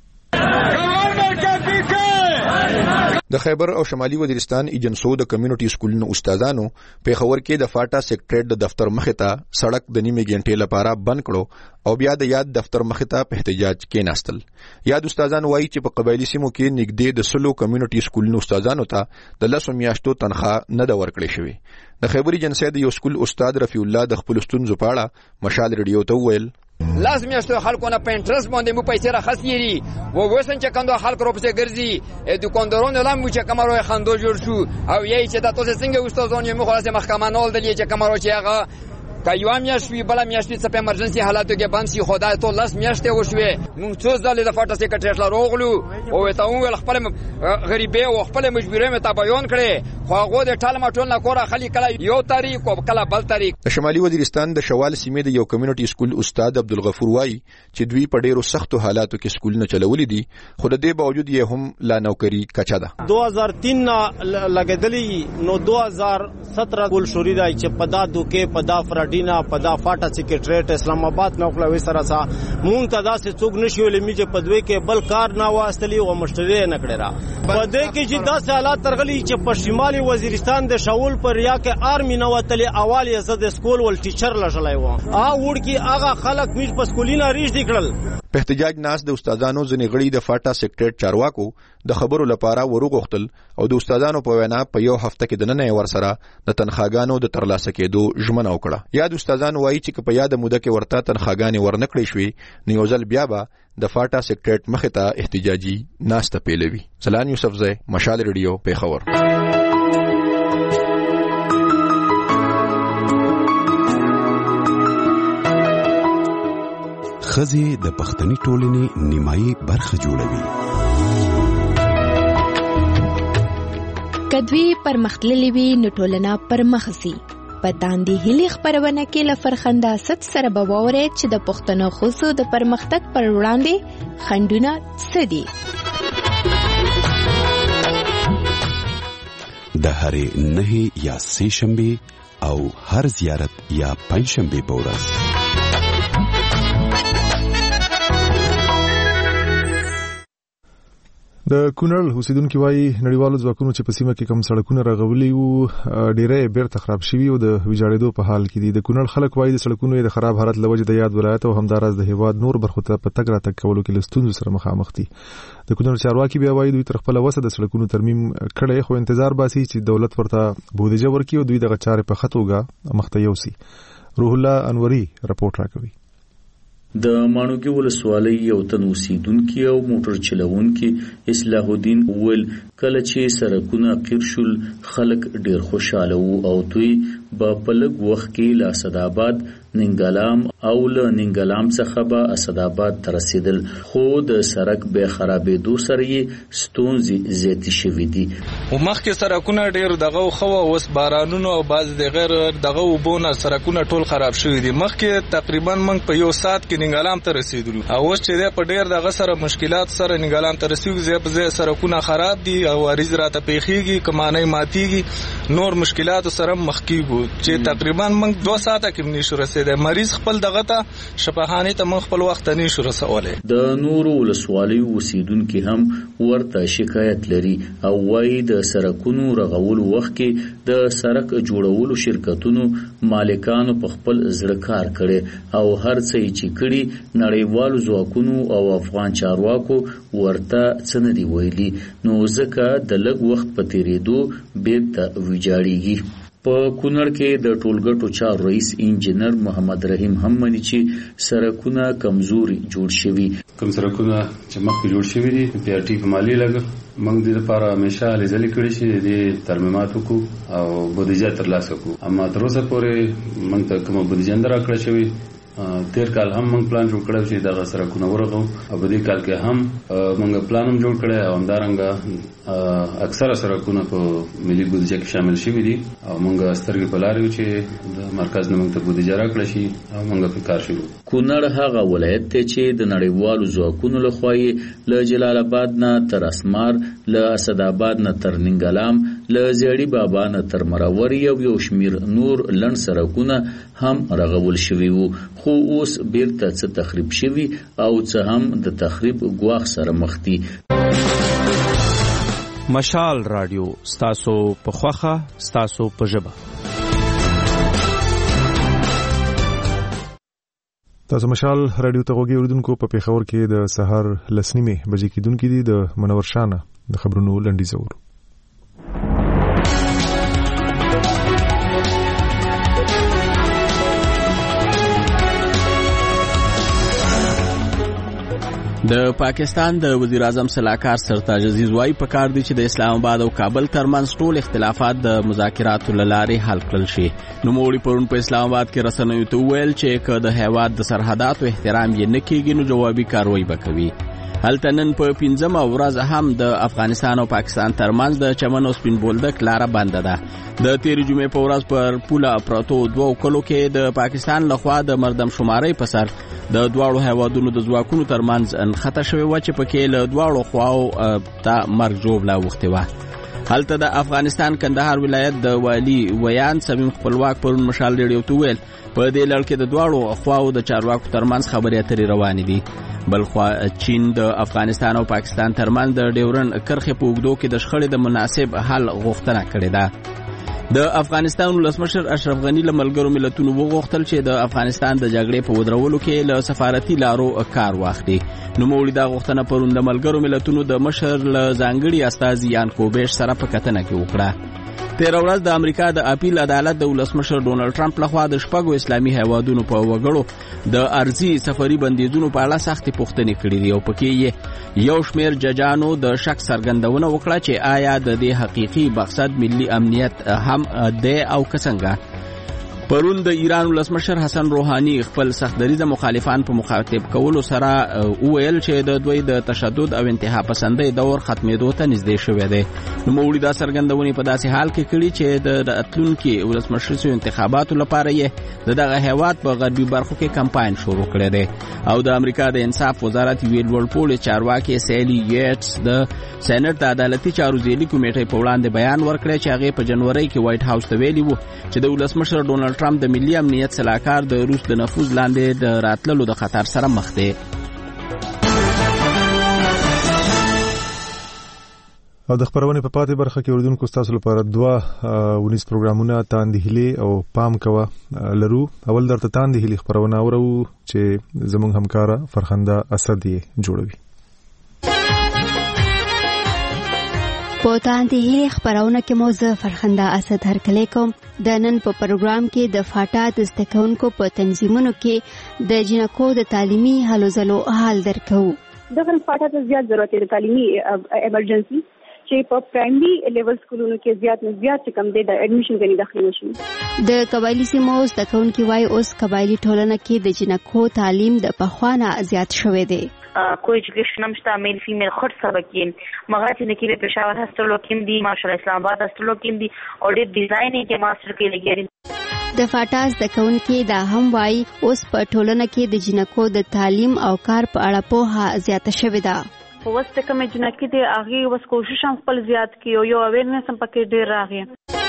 د خیبر او شمالي وزیرستان ایجنسو د کمیونټي سکولونو استادانو پیښور کې د فاټا سکریټریټ د دفتر مخې ته سړک د نیمه غنټې لپاره بند کړو او بیا د یاد دفتر مخې ته په احتجاج کې ناستل. یاد استادان وایي چې په قبایلی سیمو کې نږدې د سلو کمیونټي سکولونو استادانو ته د لسو میاشتو تنخواه نه ده ورکړې شوې. د خیبر ایجنسی د یو سکول استاد رفیع الله د خپل ستونزو په اړه مشال ریډیو ته وویل
لاس میاشتو خلکو نه په انټرست باندې مو پیسې را خسيري و وسن چې کندو خلک رو په ګرځي دکاندارونو لام مو چې کمرو خندو جوړ شو او یی چې تاسو څنګه استادان یې مو خلاص محکمه نول دلی چې کمرو چې هغه کایو میاشتوی بل میاشتوی څه په امرجنسي حالاتو کې باندې شي خدای ته لاس میاشته وشوي مونږ څو ځله د فاټا سیکریټریټ لا روغلو او ته مو خپل غریبې او خپل مجبورې مې تا بیان کړې خو هغه د ټال ماټول نه کوره خلی کله یو تاریخ او کله بل تاریخ.
د شمالي وزیرستان د شوال سیمې د یو کمیونټي سکول استاد عبدالغفور وای چې دوی په ډیرو سختو حالاتو کې سکول نه چلولې دي خو د دې باوجود یې هم لا نوکری کچا ده.
دو هزار تین لګیدلی نو دو هزار سترہ کول شوري دی چې پدا دوکې پدا فرډینا پدا فاټا سیکریټریټ اسلام آباد نو خپل وسره سا مونږ ته داسې څوک نشولې میجه پدوي کې بل کار نه واستلی او مشتری نه کړی را پدې کې چې داسې حالات ترغلي چې په شمالي وزیرستان د شاول پر یا کې آرمي نو وتلی اول یې زده سکول ول ټیچر لشلای و ا وړ کې هغه خلک میج په سکولینا ریش دکړل.
په احتجاج ناس د استادانو ځنې غړي د فاټا سیکریټریټ چارواکو د خبرو لپاره وروغختل او د استادانو په وینا په یو هفته کې د نن ور سره د تنخواګانو د ترلاسه کېدو ژمنه وکړه. یاد استادانو وایي چې په یاد موده کې ورته تنخواګانې ورنکړې شوې نو ځل بیا به د فاټا سیکریټریټ مخې ته احتجاجي ناس ته پیلوي. سلام یوسفزی، مشال ریډیو، پیښور.
ښځې د پښتني ټولنې نیمایي برخه جوړوي.
کدوی پرمختللې وي نو ټولنه پرمخسي. په داندې هلي خبرونه کې لفرخنده ست سره بوورې چې د پښتنو خصو د پرمختګ پر وړاندې خندونه سدي.
د هرې نهي یا سې شنبه او هر زیارت یا پنځ شنبه په ورځ
د کونړ اوسیدونکو وايي نړیوالو ځواکونو چې په سیمه کې کم سړکونه رغولي وو ډیره بیرته خراب شوي او د ویجاړېدو په حال کې دي. د کونړ خلک وايي د سړکونو د خراب حالت لوجه د یاد ولایت او همداراز د هیواد نور برخو ته په تګ راتګ کولو کې لستونزو سره مخامخ دي. د کونړ چارواکي بیا وايي دوی تر خپل وسه د سړکونو ترمیم کړي خو انتظار باسي چې دولت ورته بودیجه ورکړي او دوی دغه چارې په خطوګه مخته یوسي. روح الله انوري رپورټ راکوي.
د مانوګي ولسوالۍ یو تن اوسیدونکي او موټر چلوونکي اصلاح الدین ول کله چې سرکونه قیر شول خلک ډیر خوشاله وو او دوی په پلګ وخت کې لا اسداباد ننګلام او له ننګلام څخه به اسداباد ترسیدل خو د سرک به خرابېدو سره یې ستونزې زیاتې شوې دي.
او مخکې سرکونه ډیر دغه خو اوس بارانونو او بعض د غیر دغه وبونه سرکونه ټول خراب شوې دي. مخکې تقریبا موږ په یو سات کې ننګلام ته رسیدلو او اوس چې په ډیر دغه سره مشکلات سره ننګلام ته رسیدو زیات زیات سرکونه خراب دي او واریز راته پیخيږي کمانه ماتيږي نور مشکلات سره مخ کیږي چې تقریبا موږ دوه ساعته کې نشو رسیدل. مریض خپل دغه ته شفاخانه ته مخ خپل وخت نه شو رسولای.
د نورو ولسوالۍ اوسیدونکو هم ورته شکایت لري او وايي د سرکونو رغولو وخت کې د سرک جوړولو شرکتونو مالکانو په خپل زړه کار کړي او هر څه چې کړي نړیوالو ځواکونو او افغان چارواکو ورته څه نه دی ویلي نو ځکه د لږ وخت په تیریدو بیرته ویجاړیږي. په کونړ کې د ټولګټو چار رئیس انجنیر محمد رحیم هم مني چې سرکونه کمزوري جوړ شوي.
کوم سرکونه چې مخکې جوړ شوي دي په ار ټي په مالی لګ موږ د لپاره همیشه لزلې کړې شي د ترمیمات وکړو او بودیجه ترلاسه کړو. اما تر اوسه پورې موږ ته کومه بودیجه نه راکړې شوې. تیر کال هم موږ پلان جوړ کړو چې دغه سرکونه ورغو او په دې کال کې هم موږ پلان هم جوړ کړی او همدارنګه اکثره سرکونه په ملي بودیجه کې شامل شوي دي او موږ سترګې په لار یو چې د مرکز نه موږ ته بودیجه راکړه شي او موږ په کار شروع.
کونړ هغه ولایت ته چې د نړیوالو ځواکونو لخوا یې له جلال آباد نه تر اسمار له اسداباد نه تر ننګلام له زیړی بابا نه تر مرور یو یو شمیر نور لن سرکونه هم رغول شوي وو خو اوس بیرته څه تخریب شوي او څه هم د تخریب ګواښ سره مخ دي.
مشال رادیو ستاسو په خوخه ستاسو په ژبه.
تاسو مشال رادیو ته غوږی اوریدونکو په پیښور کې د سهار لسنیمه بجې کېدونکې دي د منور شانه د خبرونو لنډیز اورو.
د پاکستان د وزیر اعظم صلاحکار سرتاج عزیز وايي په کار دي چې د اسلام آباد او کابل ترمنځ ټول اختلافات د مذاکراتو له لارې حل کړل شي. نوموړي پرون په اسلام آباد کې رسنیو ته وویل چې که د هیواد د سرحداتو احترام یې نه کېږي نو جوابي کاروایی به کوي. هلته نن په پنځمه ورځ هم د افغانستان او پاکستان ترمنځ د چمن او سپین بولدک لاره بنده ده. د تېرې جمعې په ورځ پر پوله پرتو دوو کلو کې د پاکستان لخوا د مردم شمارۍ په سر د دواړو هیوادونو د ځواکونو ترمنځ نښته شوې وه چې پکې له دواړو خواو ته مرګ ژوبله اوښتې وه. هلته د افغانستان کندهار ولایت د والي ویان صمیم خپلواک پرون مشال ریډیو ته ویل په دې لړ کې د دواړو خواو د چارواکو ترمنځ خبرې اترې روانې دي. بلخوا چین د افغانستان او پاکستان ترمنځ د ډیورن کرښې په اوږدو کې د شخړې د مناسب حل غوښتنه کړې ده. د افغانستان ولسمشر اشرف غني له ملګرو ملتونو وغوښتل چې د افغانستان د جګړې په ودرولو کې له سفارتي لارو کار واخلي. نوموړي دا غوښتنه پرون د ملګرو ملتونو د مشر له ځانګړي استازي یان کوبیش سره په کتنه کې وکړه. تېره ورځ د امریکا د اپیل عدالت د ولسمشر ډونالډ ټرمپ لخوا د شپږو اسلامي هیوادونو په وګړو د ارضي سفري بندیزونو په اړه سختې پوښتنې کړې دي او پکې یې یو شمېر ججانو د شک څرګندونه وکړه چې آیا د دې حقیقي مقصد ملي امنیت هم دی او که څنګه. پرون د ایران ولسمشر حسن روحاني خپل سختدریزه مخالفان په مخاطب کولو سره وویل چې د دوی د تشدد او انتها پسندۍ دور ختمېدو ته نږدې شوی دی. نوموړي دا څرګندونې په داسې حال کې کړي چې د راتلونکي ولسمشریزو انتخاباتو لپاره یې د دغه هیواد په غربي برخو کې کمپاین شروع کړی دی. او د امریکا د انصاف وزارت یوې لوړپوړې چارواکې سیلی یټس د سېنات د عدالتي چارو ځېلي کمیټې په وړاندې بیان ورکړی چې هغې په جنورۍ کې وایټ هاوس ته ویلي وو چې د ولسمشر ډونالډ ټرمپ د ملي امنیت صلاحکار د روس د نفوذ لاندې د راتللو د خطر سره مخ دی.
او د خبرونې په پاتې برخه کې اوریدونکو ستاسو لپاره دوه ونیس پروګرامونه تاندې هیلې او پام کوه لرو. اول درته تاندې هیلې خبرونه اورو چې زموږ همکاره فرخنده اسد یې جوړوي.
په تاندې هیلې خبرونه کې مو زه فرخنده اسد هرکلی کوم. د نن په پروګرام کې د فاټا د زده کوونکو په تنظیمونو کې د جنکو د تعلیمي هلو ځلو حال درکو.
دغه فاټا ته زیات ضرورت دی تعلیمي ایمرجنسي چې په پرایمري لیول سکولونو کې زیات نه زیات کم دی د اډمیشن غني داخلي وشي.
د قبایلی سیمو زده کوونکي وایي اوس قبایلی ټولنه کې د جنکو تعلیم د پخوانه زیات شوی دی.
کوئی ایجوکیشن هم شته میل فیمیل خود سبق کین مغه چې نکي په پېښور هاستلو کې دي ماشاءالله اسلام آباد هاستلو کې دي او ډېر ډیزاین کې ماستر کې لګیږي.
د فاټاز د کونکي دا هم وایي اوس په ټولنه کې د جنکو د تعلیم او کار په اړه پوهه زیاته شوې ده.
اوس ته کوم جنکې دي هغه اوس کوشش هم خپل زیات کیو یو اویرنس هم پکې ډېر راغی.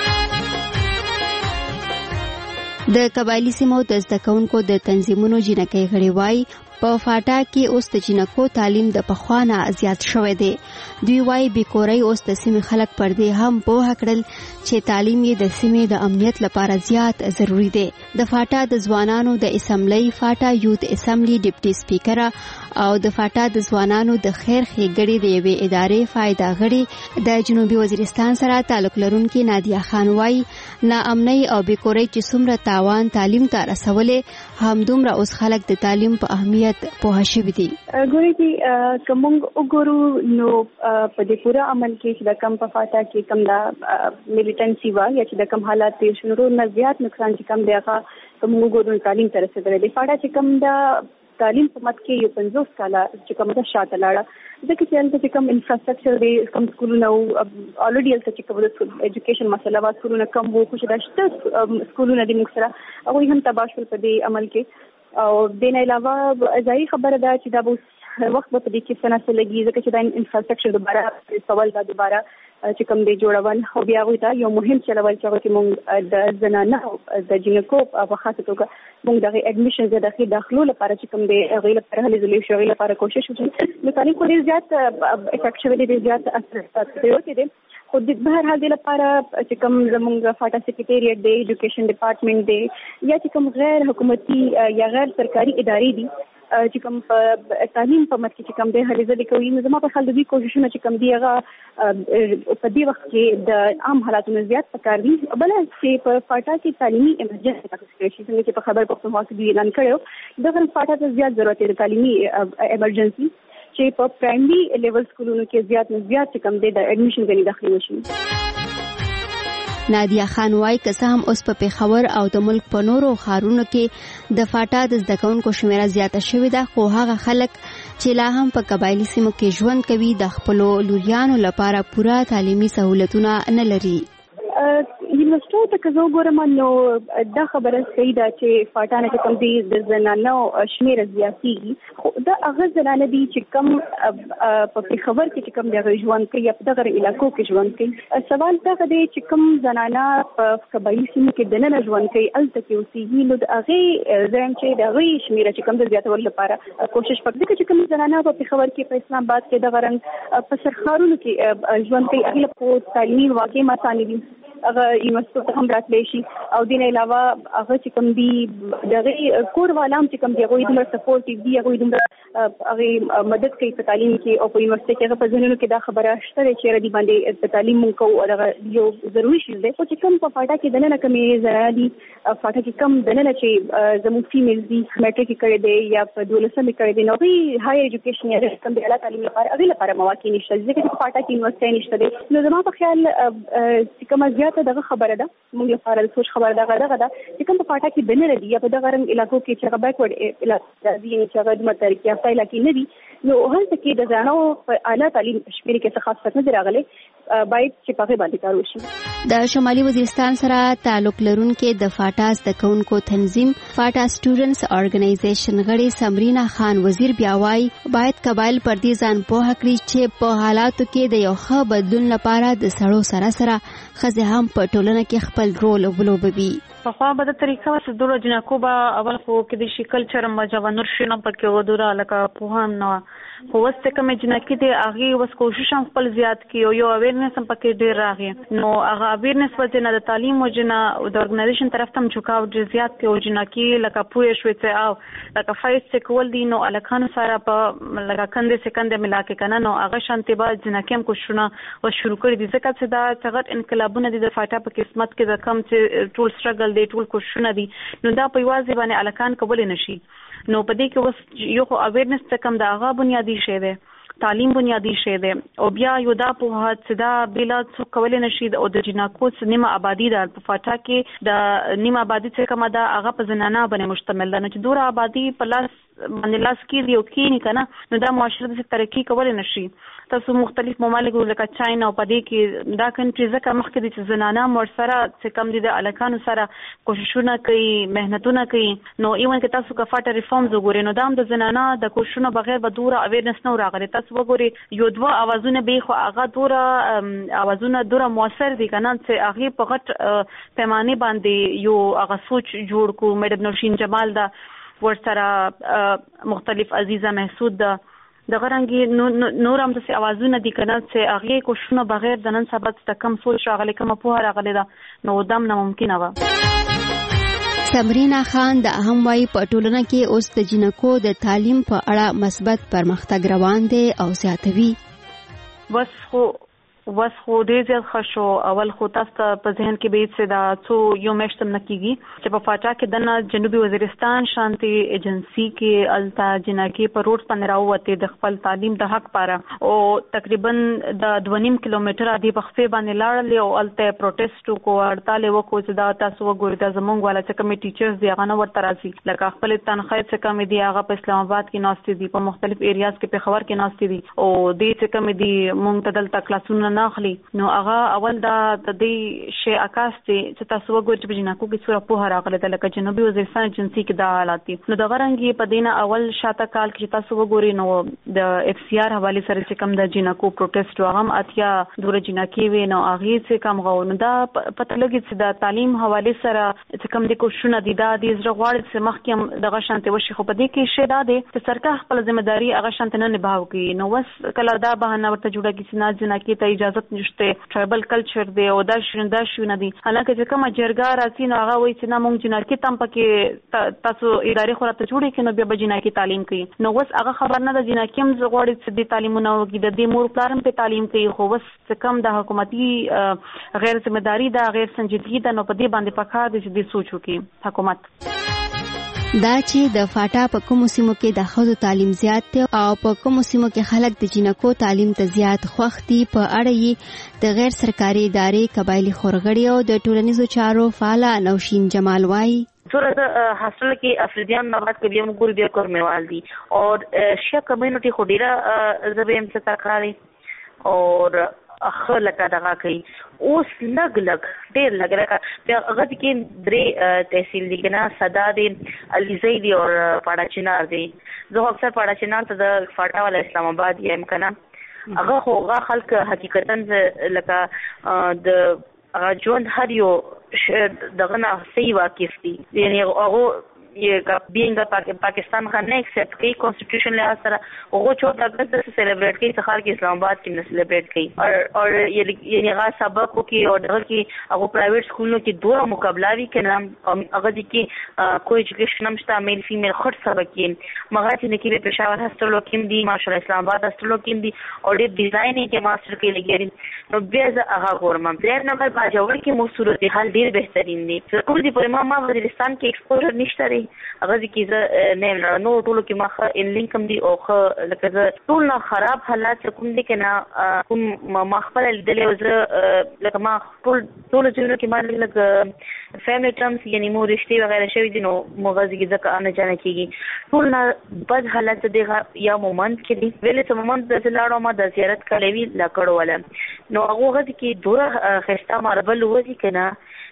د قبایلی سیمو د زده کوونکو د تنظیمونو جنکۍ غړي وایي په فاټا کې اوس د جنکو تعلیم د پخوانه زیات شوی دی. دوی وایي بیکورۍ اوس د سیمې خلک پر دې هم پوهه کړل چې تعلیم یې د سیمې د امنیت لپاره زیات ضروری دی. د فاټا د ځوانانو د اسمبلی فاټا یوت اسمبلی ډیپټي سپیکر او د فاټا د ځوانانو د خیر ښېګړې د یوې ادارې فایده غړي د جنوبي وزیرستان سره تعلق لرونکي نادیه خان وایي ناامنۍ او بیکورۍ چې څومره تاوان تعلیم ته رسولې همدومره اوس خلک د تعلیم په اهمیت پوه شوي دي.
ګورې چې که موږ وګورو نو په دې پوره عمل کې چې د کم په فاټا کې کم د میلیټنسي وه یا چې د کم حالات تېر شو نو نه زیات نقصان چې کم دی هغه که موږ وګورو تعلیم ته رسېدلی دی. فاټا چې کم د تعلیم په مت کې یو پنځوس کاله چې کوم ده شاته لاړه ځکه چې هلته چې کوم انفراسټرکچر دی کم سکولونه وو الریډي هلته چې کوم د ایجوکیشن مسله وه سکولونه کم وو خو چې دا شته سکولونه دي موږ سره هغوی هم تباه شول په دې عمل کې. او دې نه علاوه ځایي خبره ده چې دا به اوس وخت به په دې کې څه نه څه لګي ځکه چې دا انفراسټرکچر دوباره سوال دا دوباره چې کوم دی جوړول او بیا هغوی ته یو مهم چلول چې هغه چې موږ د زنانه د جنکو په خاصه توګه موږ دغه اډمیشن د داخلي داخلو لپاره چې کوم دی هغوی لپاره هلې ځلې شو هغوی لپاره کوشش وکړي. نو تعلیم خو ډېر زیات افیکټ شوی دی ډېر زیات اثر پرېوتی دی خو د بهر حال دې لپاره چې کوم زموږ فاټا سیکریټریټ دی ایجوکیشن ډپارټمنټ دی یا چې کوم غیر حکومتي یا غیر سرکاري ادارې دي چې کوم په تعلیم په مت کې چې کوم دی هلې ځلې کوي نو زما په خیال د دوی کوششونه چې کوم دي هغه په دې وخت کې د عام حالاتو نه زیات پکار دي. بله چې په فاټا کې تعلیمي ایمرجنسي اخیستل شي څنګه چې په خبر پښتونخوا کې دوی اعلان کړی دغه فاټا ته زیات ضرورت دی د تعلیمي ایمرجنسي چې په پرایمري لیول سکولونو کې زیات نه زیات کم دی د اډمیشن غني داخلي وشي.
نادیا خان وايي که څه هم اوس په پیښور او د ملک په نورو ښارونو کې د فاټا د زده کوونکو شمیره زیاته شوې ده، خو هغه خلک چې لا هم په قبایلي سیمو کې ژوند کوي د خپلو لوریانو لپاره پوره تعلیمي سہولتونه نه لري.
یونیورسيټو ته که زه وګورم نو دا خبره صحیح ده چې فاټا نه کوم دي د زنانو شمېره زیاتېږي، خو دا هغه زنانه دي چې کم په پېښور کې چې کم دغه ژوند کوي یا په دغه علاقو کې ژوند کوي. سوال دغه دی چې کم زنانه په قبایلي سیمو کې دننه ژوند کوي هلته کې اوسېږي، نو د هغې زم چې د هغې شمېره چې کم د زیاتولو لپاره کوشش وکړي. ځکه چې کوم زنانه په پېښور کې په اسلام آباد کې دغه رنګ په سرښارونو کې ژوند کوي، هغې لپاره تعلیمي واقع اسانه دي، هغه یونیورسيټو ته هم راتلی شي او دین علاوه هغه چې کوم دي دغه کور والام چې کوم دی هغه دومره سپورټ دی، هغه دومره هغه مدد کوي په تعلیم کې او په یونیورسيټي کې هغه په ځینو کې دا خبره شته چې ردی باندې په تعلیم کو او هغه یو ضروري شی دی. خو چې کوم په فاټا کې دنه کمې زړه دي، فاټا کې کم دنه چې زموږ فیمیل دي میټریک کړي دي یا په دولسمه کړي دي، نو هغه های ایجوکیشن یا کوم د اعلی تعلیم لپاره هغه لپاره مواقع نشته، ځکه چې فاټا کې یونیورسيټي نشته دي. نو زما په خیال چې کوم ته دغه خبره ده موږ لپاره د سوچ خبره دغه دغه ده چې کوم په فاټا کې بنره دي یا په دغه رنګ علاقو کې چې هغه بیکورډ علاقې دي چې هغه د مترکي افای علاقې نه دي، نو هلته کې د ځانو په اعلی تعلیم شمیرې کې څه خاص څه نه راغلي، باید چې په هغه باندې کار وشي.
د شمالي وزیرستان سره تعلق لرونکي د فاټا زده کوونکو تنظیم فاټا سټوډنټس اورګنایزیشن غړي سمرینا خان وزیر بیا وايي باید قبایل پر دې ځان پوهه کړي چې په حالاتو کې د یو ښه بدلون لپاره د سړو سره سره ښځې هم په ټولنه کې خپل رول ولوبوي.
پخوا به د طریقه وسه دوره جنکو به اول خو کې د شي کلچر مجاونور شنه پکې ودوره لکه پوهان نو خو وسته کوم جنکی دی هغه وس کوشش هم خپل زیات کی او یو اویرنس هم پکې ډیر راغی، نو هغه اویرنس وجنه د تعلیم وجنه او د اورګنایزیشن طرف ته چوکاو ډیر زیات کی او جنکی لکه پوهه شوې ته او لکه فایټ سکول دی نو الکان سره په لکه کنده سکند ملا کې کنه نو هغه شانتي با جنکی هم کوشونه و شروع کړی دي، ځکه چې دا څنګه انقلابونه دي د فاټا په قسمت کې د کم چې ټول سټرګل دی ټول کوشونه دي، نو دا په یوازې باندې الکان کول نه شي. نو په دې کې وس یو خو اویرنس ته کم دا هغه بنیادی شی دی، تعلیم بنیادی شی دی او بیا یو دا په هڅه دا بلا څو کول نشي او د جنکو نیمه آبادی ده په فاټا کې د نیمه آبادی څخه کم ده هغه په زنانه باندې مشتمل ده، نو چې دوره آبادی په لاس باندې لاس کې دی او کې نه کنه نو دا معاشره د ترقی کول نشي. تاسو مختلف ممالک لکه چاینا او پدې کې دا کنټری ځکه مخکې دي چې زنانه مور سره څه کم دي د الکانو سره کوششونه کوي مهنتونه کوي، نو ایون کې تاسو کا فاټا ریفارمز وګورئ نو دا هم د زنانه د کوششونو بغیر به دوره اویرنس نه راغلي. تاسو وګورئ یو دوه اوازونه به خو هغه دوره اوازونه دوره موثر دي کنه چې هغه په غټ پیمانه باندې یو هغه سوچ جوړ کو میډم نوشین جمال دا ورسره مختلف عزیزه محسود دا د غرانګي نور هم د اوازونه دي کنه چې هغه کوششونه بغیر د نن سبا د کم سوچ راغلي کوم په راغلي دا نو دم نه ممکن و.
سمرینا خان د اهم وايي په ټولنه کې اوس د جنکو د تعلیم په اړه مثبت پرمختګ روان دی او زیاتوي.
بس خو وس خو ډیر زیات خشو اول خو تاسو په ذهن کې به څه دا څو یو مشتم نکېږي چې په فاټا کې د جنوبي وزیرستان شانتي ایجنسی کې التا جنکی په روډ باندې راوته د خپل تعلیم د حق لپاره او تقریبا د دوه نیم کیلومتر ادي په خفه باندې لاړل او الته پروټیسټ کو هړتال وکړو چې دا تاسو وګورئ د زمونږ والا چې کوم ټیچرز دی هغه نو ورته راځي لکه خپل تنخواه چې کوم دی هغه په اسلام آباد کې ناشته دي په مختلف ایریاز کې په خبر کې ناشته دي او دې چې کوم دی مونږ ته دلته کلاسونه ناخلي نو هغه اول دا د دې شی عکاس دي چې تاسو وګورئ چې جنکو کې څوره په راغله د لکه جنوبي وزیرستان ایجنسی کې دا حالات دي نو د غرنګي په دینه اول شاته کال کې تاسو وګورئ نو د اف سی آر حواله سره چې کوم د جنکو پروټیسټ وغم اتیا دور جنکی وی نو هغه چې کوم غو نو دا پته لګی چې د تعلیم حواله سره چې کوم د کوششونه دي دا د زړغوړ چې مخکې دغه شانته وشي خو په دې کې شی دا دی چې سرکار خپل ځمېداري هغه شانته نه نباو کوي نو وس کله دا بهانه ورته جوړه کی چې نه جنکی ته اجازه نشته ټرایبل کلچر دی او دا شیندا شونه دي حالکه چې کومه جرګه راځي نو هغه وایي چې نه مونږ جنکی تم پکې تاسو ادارې خو راته جوړې کینو بیا به جنکی تعلیم کوي نو وس هغه خبر نه د جنکی هم زغوړي چې د تعلیمونه وګړي د دې مور پلارم په تعلیم کوي خو وس کم د حکومتي غیر ذمہ داری دا غیر سنجیدګي دا نو په دې باندې پکار دي چې د سوچو کې حکومت
دا چې د فاټا په کومو سیمو کې د ښځو تعلیم زیات دی او په کومو سیمو کې خلک د جنکو تعلیم ته زیات خوښ دي په اړه یې د غیر سرکاري ادارې قبایلي خورغړي او د ټولنیزو چارو فعاله نوشین جمال وایي
صورت حاصل کې افریدیان نوبات کې بیا موږ بیا کورموال دي او شیا کمیونټي خو ډیره زبېم څه تکاري او خلک دغه کوي اوس لګ لګ ډېر لګ راکا هغه کې درې تحصیل دي کنه صدا دي علیزی دي او پاړه چنار دي زه اکثر پاړه چنار ته د فاټا والا اسلام آباد یم کنه هغه خو هغه خلک حقیقتا لکه د هغه ژوند هر یو دغه نه صحیح واقف دي یعنی هغه یہ بینگ پاکستان کا نہیں ایکسپٹ کی کانسٹیٹیوشن لحاظ طرح وہ چوتھا اگست سے سیلیبریٹ کی سخار کی اسلام آباد کی سیلیبریٹ کی اور اور یہ نگاہ سبق کی اور ڈر کی وہ پرائیویٹ اسکولوں کی دو مقابلہ بھی کے نام اگر کی کوئی ایجوکیشن نمشتا میل فیمیل خود سبق کی مغاتی نکی بے پشاور ہسٹلو کیم دی ماشاء اللہ اسلام آباد ہسٹلو کیم دی اور یہ ڈیزائن کے ماسٹر کے لگے نو بیز اغا غورما پلیر نمبر باجوڑ کی صورت حال ډیر بهترین دي سکول دی پر ما وزیرستان کې ایکسپوژر نشته لري هغه کې زه نه نو ټولو کې مخه ان لینکم دی او لکه زه ټول نه خراب حالات کوم دي کنه کوم مخبل لیدل او زه لکه ما ټول ټول ژوند کې ما لکه فیملی ټرمز یعنی مو رشتي وغیرہ شوی دي نو مغازي کې ځکه نه جانه کیږي ټول نه بد حالات دي یا مومنت کې دي ویلې ته مومنت د لاړو ما د زیارت کړې وی لکړو ولا نو هغه کې دوره خسته ماربل وځي کنه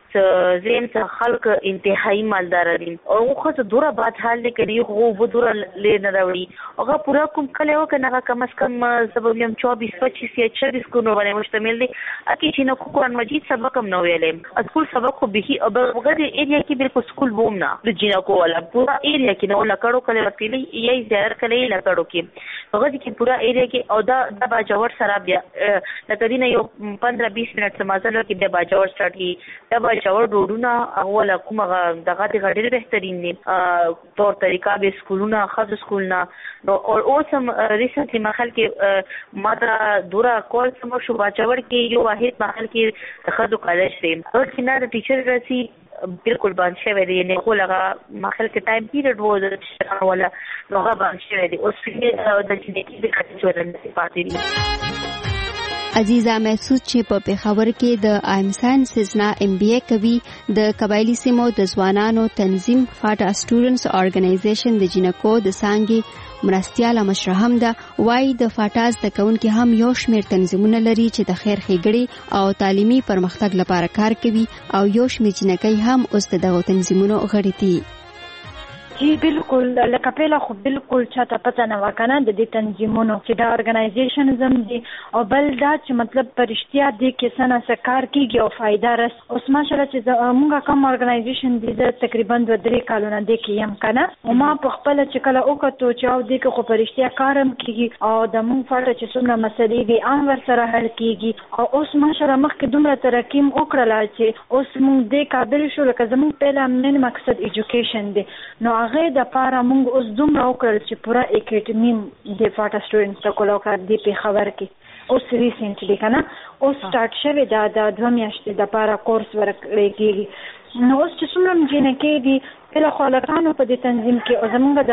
زين څخه خلک انتهایی مالدار دي او خو څه دوره باد حال لري خو و دوره لې نه راوړي هغه پورا کوم کله و کنه کم از کم سبب یم چوبیس پچیس یا چھبیس کو نو باندې مشتمل دي اکی چې نو قرآن مجید سبق هم نو ویلې اسکول سبق خو به او بغیر ایریا کې بالکل سکول بوم نه د جنا کو ولا پورا ایریا کې نو لکړو کله ورتلی یې زیار کله لکړو کې هغه کې پورا ایریا کې او دا د باجوړ سره بیا لکه دینه یو پندرہ بیس منټ سمازلو کې د باجوړ سٹارټ کی د باجوړ ډوډونه اوله کومه دغه د غډیر بهترین دي تور طریقه به سکولونه خاص سکولونه نو او اوسم ریسنټلی محل کې ماده دورا کول سم شو باجوړ کې یو واحد محل کې خدو کالج دی او چې نه د ټیچر راسي بالکل باندې شوی دی نه خو لغه محل کې ټایم پیریډ وو ولا نو هغه باندې شوی دی اوس د جنټیکي د کچې ورنه پاتې دي
عزیزه محسود چې په پیښور کې د ایم ساينسز نه ایم بی اے کوي د قبایلی سیمو د ځوانانو تنظیم فاټا سټوډنټس اورګنایزیشن د جنکو د سانګي مرستياله مشر هم ده وای د فاټاز د کونکي هم یو شمیر تنظیمونه لري چې د خیر ښېګړې او تعلیمي پرمختګ لپاره کار کوي او یو شمیر جنکۍ هم اوس دغه تنظیمونو غړي دي
جی بالکل لکه پیله خو بالکل چاته پته نه وکنه د دې تنظیمونو چې دا اورګنایزیشن زم دي او بل دا چې مطلب پرشتیا دي کې سنه سکار کیږي او فائدہ رس اوس ماشاءالله چې موږ کوم اورګنایزیشن دي د تقریبا دوه درې کالونه د کې يم کنه او ما په خپل چې کله وکړو چې او دې کې خو پرشتیا کارم کیږي او د مونږ فاټه چې څومره مسلې دي عام ور سره حل کیږي او اوس ماشاءالله مخکې دومره ترقیم وکړل چې اوس مونږ دې قابل شو لکه زموږ پیله من مقصد ایجوکیشن دی نو هغه د پاره مونږ اوس دومره وکړل چې پورا اکیډمي د فاټا سټوډنټس ته کولاو کړ دی په خبر کې اوس ریسنټلی کنه اوس سٹارټ شوی دا د دوه میاشتې د پاره کورس ورکړی کیږي نو اوس چې څومره جنکې دي په خلکانو په دې تنظیم کې او زمونږ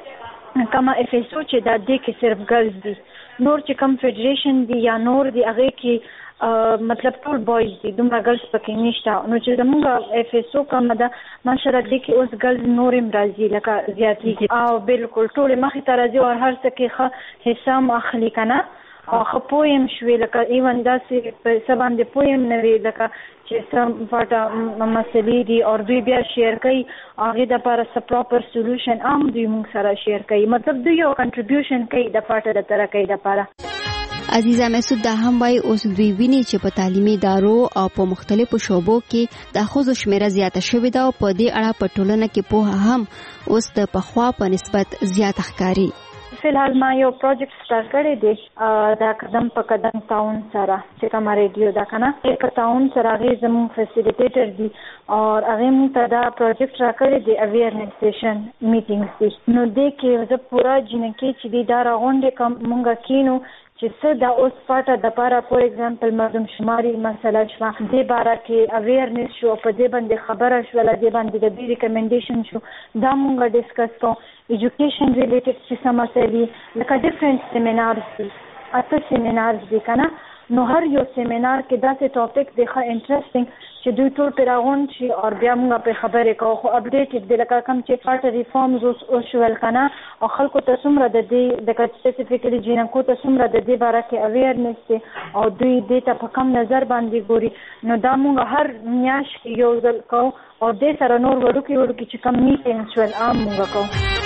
د کما اف اس او چې دا د کې صرف ګرلز دي نور چې کم فدریشن دي یا نور دي هغه کې مطلب ټول بوایز دي دومره ګرلز پکې نشته نو چې زموږ اف اس او کوم ده ماشاءالله دې کې اوس ګرلز نورم راځي لکه زیاتی او بالکل ټول مخې ته راځي او هر څه کې ښه حصہ اخلي کنه او خو پویم شوې لکه ایون داسې په سبان دې پویم نه وی لکه چې سم فاټا مسلې دي او دوی بیا شیر کوي هغه د لپاره څه پراپر سولوشن هم دوی موږ سره شیر کوي مطلب دوی یو کنټریبیوشن کوي د فاټا د ترقۍ لپاره
عزیزه محسود دا هم وای اوس دوی ویني چې په تعلیمي ادارو او په مختلفو شعبو کې د ښځو شمیره زیاته شوې ده او په دې اړه په ټولنه کې پوهه هم اوس د پخوا په نسبت زیات ښکاري
فی الحال ما یو پروجیکټ سٹارټ کړی دی دا قدم په قدم تاون سره چې کوم ریډیو دا کنه په تاون سره هغه زموږ فیسیلیټیټر دی او هغه موږ ته دا پروجیکټ راکړی دی اویرنس سیشن میټینګز دي نو دې کې زه پورا جنکې چې دی دا راغونډې کوم مونږه کینو چې څه د اوس پاټه د پاره فور ایگزامپل مردم شماري مسله شوه دې باره کې اویرنس شو په دې باندې خبره شوله دې باندې د دې ریکمنډیشن شو دا مونږ ډسکس کوو ایجوکیشن ریلیټډ چې څه مسلې لکه ډفرنٹ سیمینارز دي اته سیمینارز دي که نه نو هر یو سیمینار کې داسې ټاپک دی ښه انټرسټینګ چې دوی ټول پرې راغونډ شي او بیا موږ پرې خبرې کوو خو اپډیټډ دی لکه کوم چې پارټ ریفارمز اوس وشول که نه او خلکو ته څومره د دې لکه سپیسیفیکلي جینکو ته څومره د دې باره کې اویرنس دی او دوی دې ته په کم نظر باندې ګوري نو دا موږ هر میاشت کې یو ځل کوو او دې سره نور وړوکي وړوکي چې کم میټینګز شول عام موږ کوو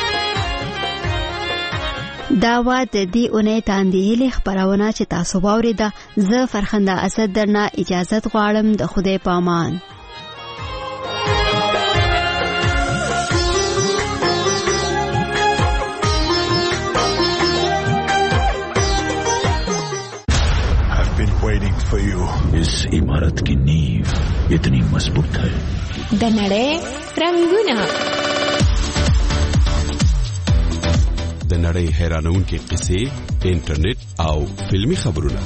دا وا د دې اونۍ تاندهیلې خپرونه چې تاسو واورېده زه فرخنده اسد درنه اجازت غواړم د خدای په امان
I've been waiting for you. इस इमारत की नींव इतनी मजबूत है
د نړۍ رنگونه
د نړۍ حیرانونکې قصې انټرنیټ او فلمی خبرونه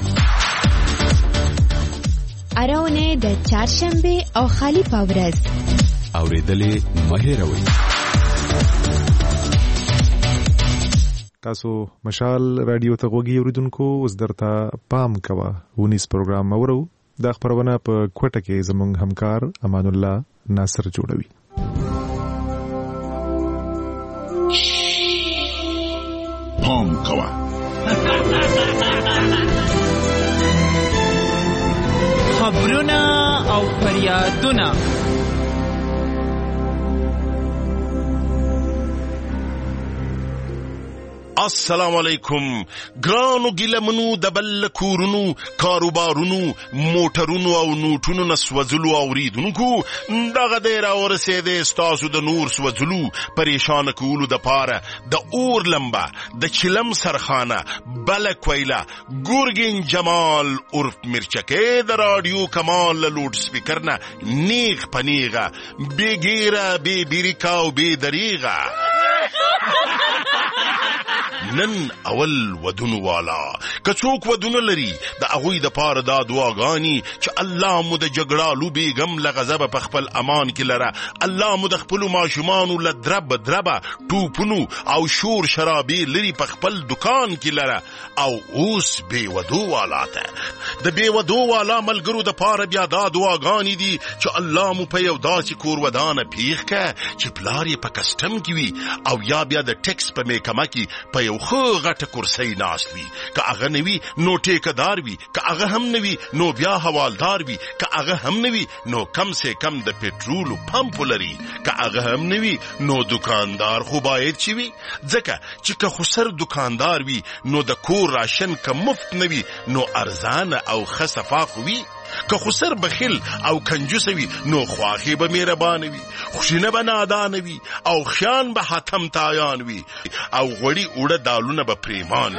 اراونه د چهارشنبه او خالی پاورز
اوریدلې مهیروي
تاسو مشال رادیو ته غوږی اوریدونکو اوس درته پام کوه ونیس پروګرام اورو دا خبرونه په کوټه کې زموږ همکار امان الله ناصر جوړوي
پام کوه
خبرونه او فریادونه
السلام علیکم ګرانو ګیلمنو د بل کورونو کاروبارونو موټرونو او نوټونو نسوځلو اوریدونکو دغه ډیر اورسېده ستاسو د نور سوځلو پریشان کولو د پاره د اور لمبا د چلم سرخانه بل کویلا ګورګین جمال عرف مرچکه د رادیو کمال لوډ سپیکر نه نیغ پنیغه بیګیره بی بیریکا او بی دریغه نن اول ودونو والا کڅوک ودونو لري د اغوی د پاره دا دعاګانی چې الله مو د جګړالو بیګم لغضب په خپل امان کې لره الله مو د خپل ماشومان له درب دربه ټوپونو او شور شرابي لري په خپل دکان کې لره او اوس بی ودو والا ته د بی ودو والا ملګرو د پاره بیا دا دعاګانی دي چې الله مو په یو داسې کور ودانه پیښ کړي چې پلار یې په کسٹم کې وي او یا بیا د ټیکس په میکمه کې په یو خو غټه کرسۍ ناست وي که هغه نه وي نو ټیکهدار وي که هغه هم نه وي نو بیا حوالدار وي که هغه هم نه وي نو کم سے کم د پټرولو پمپ لري که هغه هم نه وي نو دکاندار خو باید چې وي ځکه چې که خسر دکاندار وي نو د کور راشن که مفت نه وي نو ارزانه او ښه صفا خو وي که خسر بخیل او کنجوس وي نو خواخي به مهربان وي خوشینه به نادان وي او خیان به حاتم تایان وي او غوړي اوړه دالونه به پریمان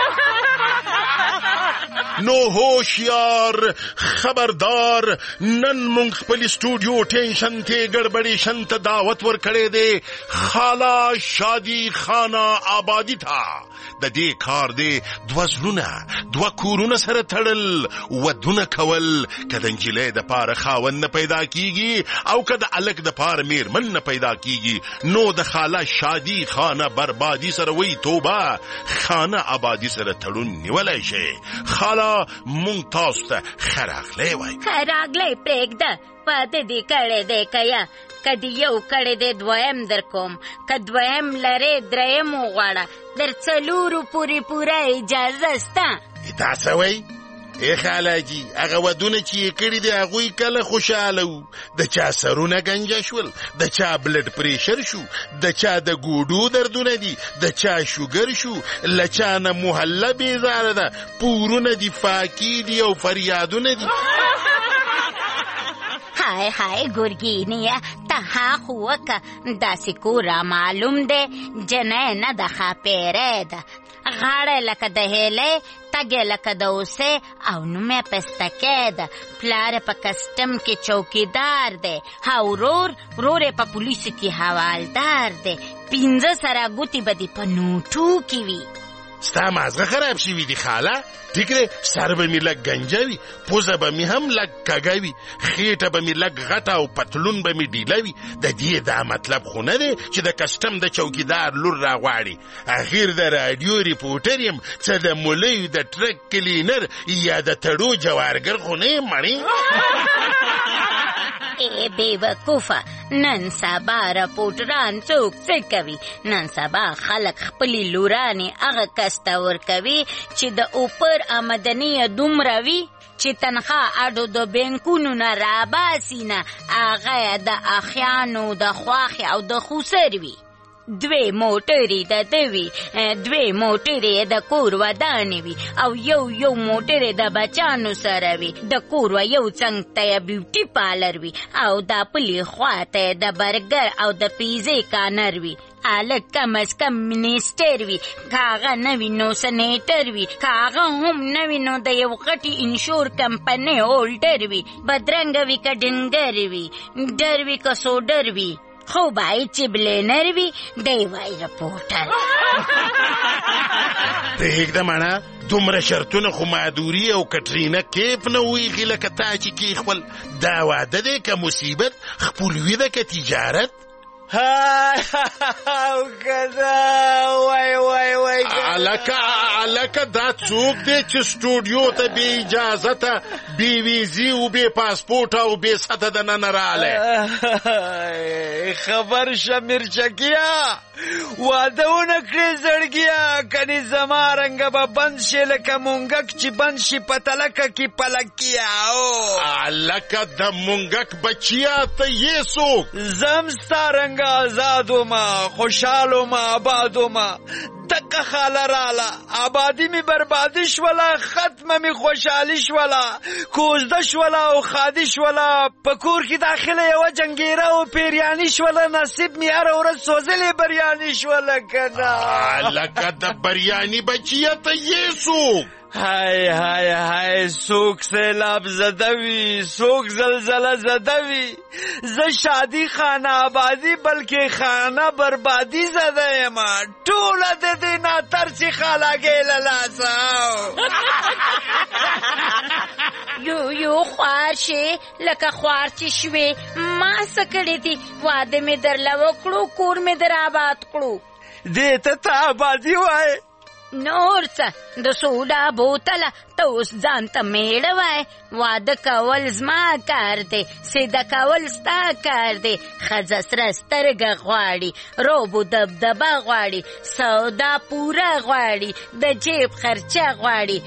نو هوشیار خبردار نن مونږ خپل سټوډیو ټینشن ته ګړبړې شنت دعوت ور کړې ده خالا شادي خانه آبادی تا د دې کار دی دوا زړونه دوا کورونه سره تړل ودونه کول کله انجلې د پاره خاون نه پیدا کیږي او کله الک د پاره میرمن نه پیدا کیږي نو د خالا شادي خانه بربادي سره وی توبه خانه آبادی سره تړون نیولای شي خالا مونږ تاسو ته خراغلی وای
خراغلی پرېږده پاتې دې کړی دی که یا کدی یو کړی دی دویم در کوم که دویم لرې دریم وغواړه در څلورو پورې پوره اجازه سته
دا څه وایي ای خالاجي هغه ودونه چې یې کړي دي هغوی کله خوشحاله وو د چا سرونه ګنجه شول د چا بلډ پریشر شو د چا د ګوډو دردونه دي د چا شوګر شو له چا نه محله بیزاره ده پورونه دي فاکي دي او فریادونه دي
های های ګورګینیه ته ها خو وکه داسې کوره معلوم دی جنۍ نه ده ښاپیری ده غاړه لکه د هیلې تګې لکه د اوسې او نوم یې پستکی ده پلار یې په کسټم کې چوکیدار دی او ورور ورور یې په پولیسو کې حوالدار دی پنځه سره ګوتې به دې په نوټو کې وي
ستا مازغه خراب شوي دي خاله. ټیک دی، سر به مې لږ ګنجه وي، پوزه به مې هم لږ کږه وي، خېټه به مې لږ غټه او پتلون به مې ډیله وي. د دې دا مطلب خو نه دی چې د کسټم د چوکیدار لور راغواړي. اخر د راډیو ریپورټر یم، څه د مولیو د ټرک کلینر یا د تړو جوارګر خو نه یم مړې.
ای بیوقوفه، نن سبا راپورټران څوک څه کوي؟ نن سبا خلک خپلې لورانې هغه کس ته ورکوي چې د اوپر آمدني دومره وي چې تنخواه اډو د بینکونو نه راباسي نه، هغه د اخیانو د خواښې او د خوسر وي. دوی موټرې د ده وي، دوی موټرې د کور ودانې وي، او یو یو موټرې د بچانو سره وي. د کور و یو څنګ ته یې بیوټي پالر وي، او د پلې خوا ته یې د برګر او د پیزې کانر وي. هلک کم از کم منیسټر وي، که هغه نه وي نو سنیټر وي، که هغه هم نه وي نو د یو غټي انشور کمپنۍ هولډر وي. بدرنګه وي که ډنګر وي، ډر وي که سوډر وي، خو باید چې بلینر وي، دی وای رپورټر.
پرېږده مڼه، دومره شرطونه خو معدوري او کټرینه کیف نه ویغي لکه تا چې کېښول. دا واده دی که مصیبت، خپلوي ده که تجارت؟
او کدا وای وای وای
الکه الکه دا څوک دی چې سټوډیو ته بې اجازته بې ویزې او بې پاسپورټ او بې سطحه دننه راغلی؟
خبر شه میرچکیه، واده ونه کړې زړګیه، کنې زما رنګه به بند شي لکه مونګک چې بند شي په تلکه کې پلکیه.
الکه د مونګک بچیه ته یې څوک؟
زم ستا رنګ آزادو ما، خوشحالو ما، آبادو ما. دقه خاله راله، آبادی می بربادی شوله، ختمه می خوشحالی شوله، کوزده شوله او خادی شوله. په کور کې داخله یوه جنګیره او پیریانی شوله، نصیب می هره ورځ سوځلې بریاني شوله کنه.
لکه د بریاني بچیه ته یې څوک؟
های های های سوک سیلاب زده وی، سوک زلزله زده وی. زه شادی خانه آبادی بلکې خانه بربادی زده یم، ټوله د دې نه ترڅې خالاګۍ له لاسه.
یو یو خوار شې لکه خوار چې شوې. ما څه کړي دي؟ واده مې درله وکړو، کور مې در آباد کړو.
دې ته ته آبادي وایې؟
نور څه، د سوډا بوتله ته اوس ځان ته میړه وای. واده کول زما کار دی، سیده کول ستا کار دی. ښځه سره سترګه غواړي، روب و دبدبه غواړي، سودا پوره غواړي، د جیب خرچه غواړي.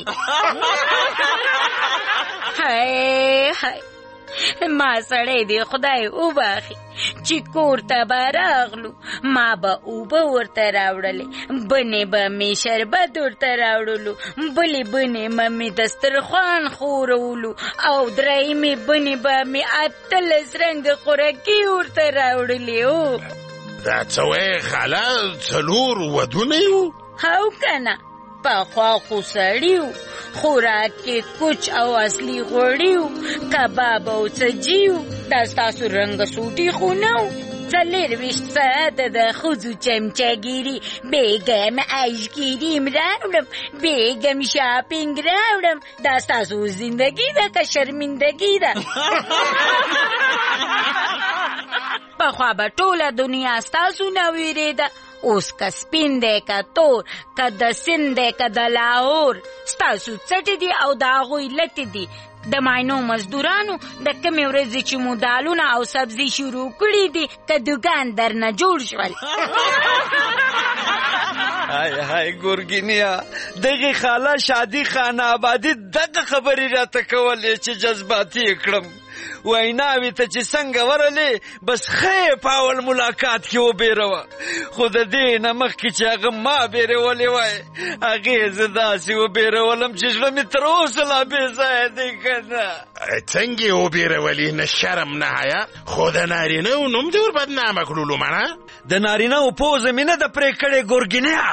های های ما سړی دی خدای وباخي چې کور ته به راغلو، ما به اوبه ورته راوړلې، بنې به مې شربت ورته راوړلو، بلې بنې به مې دسترخوان خورولو، او درېیمې بنې به مې اتلس رنګه خوراکي ورته راوړلې. او
دا څه وایې خاله، څلور ودونه یو؟
هو که نه، پخوا خو سړي وو، خوراک کې کوچ او اصلي غوړي وو، کباب او څجي وو. دا ستاسو رنګه سوټي خو نه وو. څلېرویشت ساعته د ښځو چمچهګیري، بېګم عیشګیریم راوړم، بېګم شاپینګ راوړم. دا ستاسو زندګي ده که شرمندګي ده؟ پخوا به ټوله دنیا ستاسو نه وېرېده، اوس که سپین دی که تور، که د سند دی که د لاهور. ستاسو څټې دي او د هغوی لټې دي. د ماینو مزدورانو د کمې ورځې چې مو دالونه او سبزي شروع کړي دي، کدوګان درنه جوړ شول.
های های ګورګینیا، دغې خاله شادي خانه آبادي دغه خبرې راته کولې چې جذباتي یې کړم. ویناوې ته چې څنګه ورلې، بس ښه په اول ملاقات کې وبېروه، خو د دې نه مخکې چې هغه ما بېرولې وای، هغې زه داسې وبېرولم چې زړه مې تر اوسه لا بې ځایه دی که نه.
څنګه یې وبېرولې؟ نه شرم نه حیا، خو د نارینهو نوم دې ور بدنامه کړلو مڼه.
د نارینهو پوزه مې نه ده پرې کړې ګورګینیا.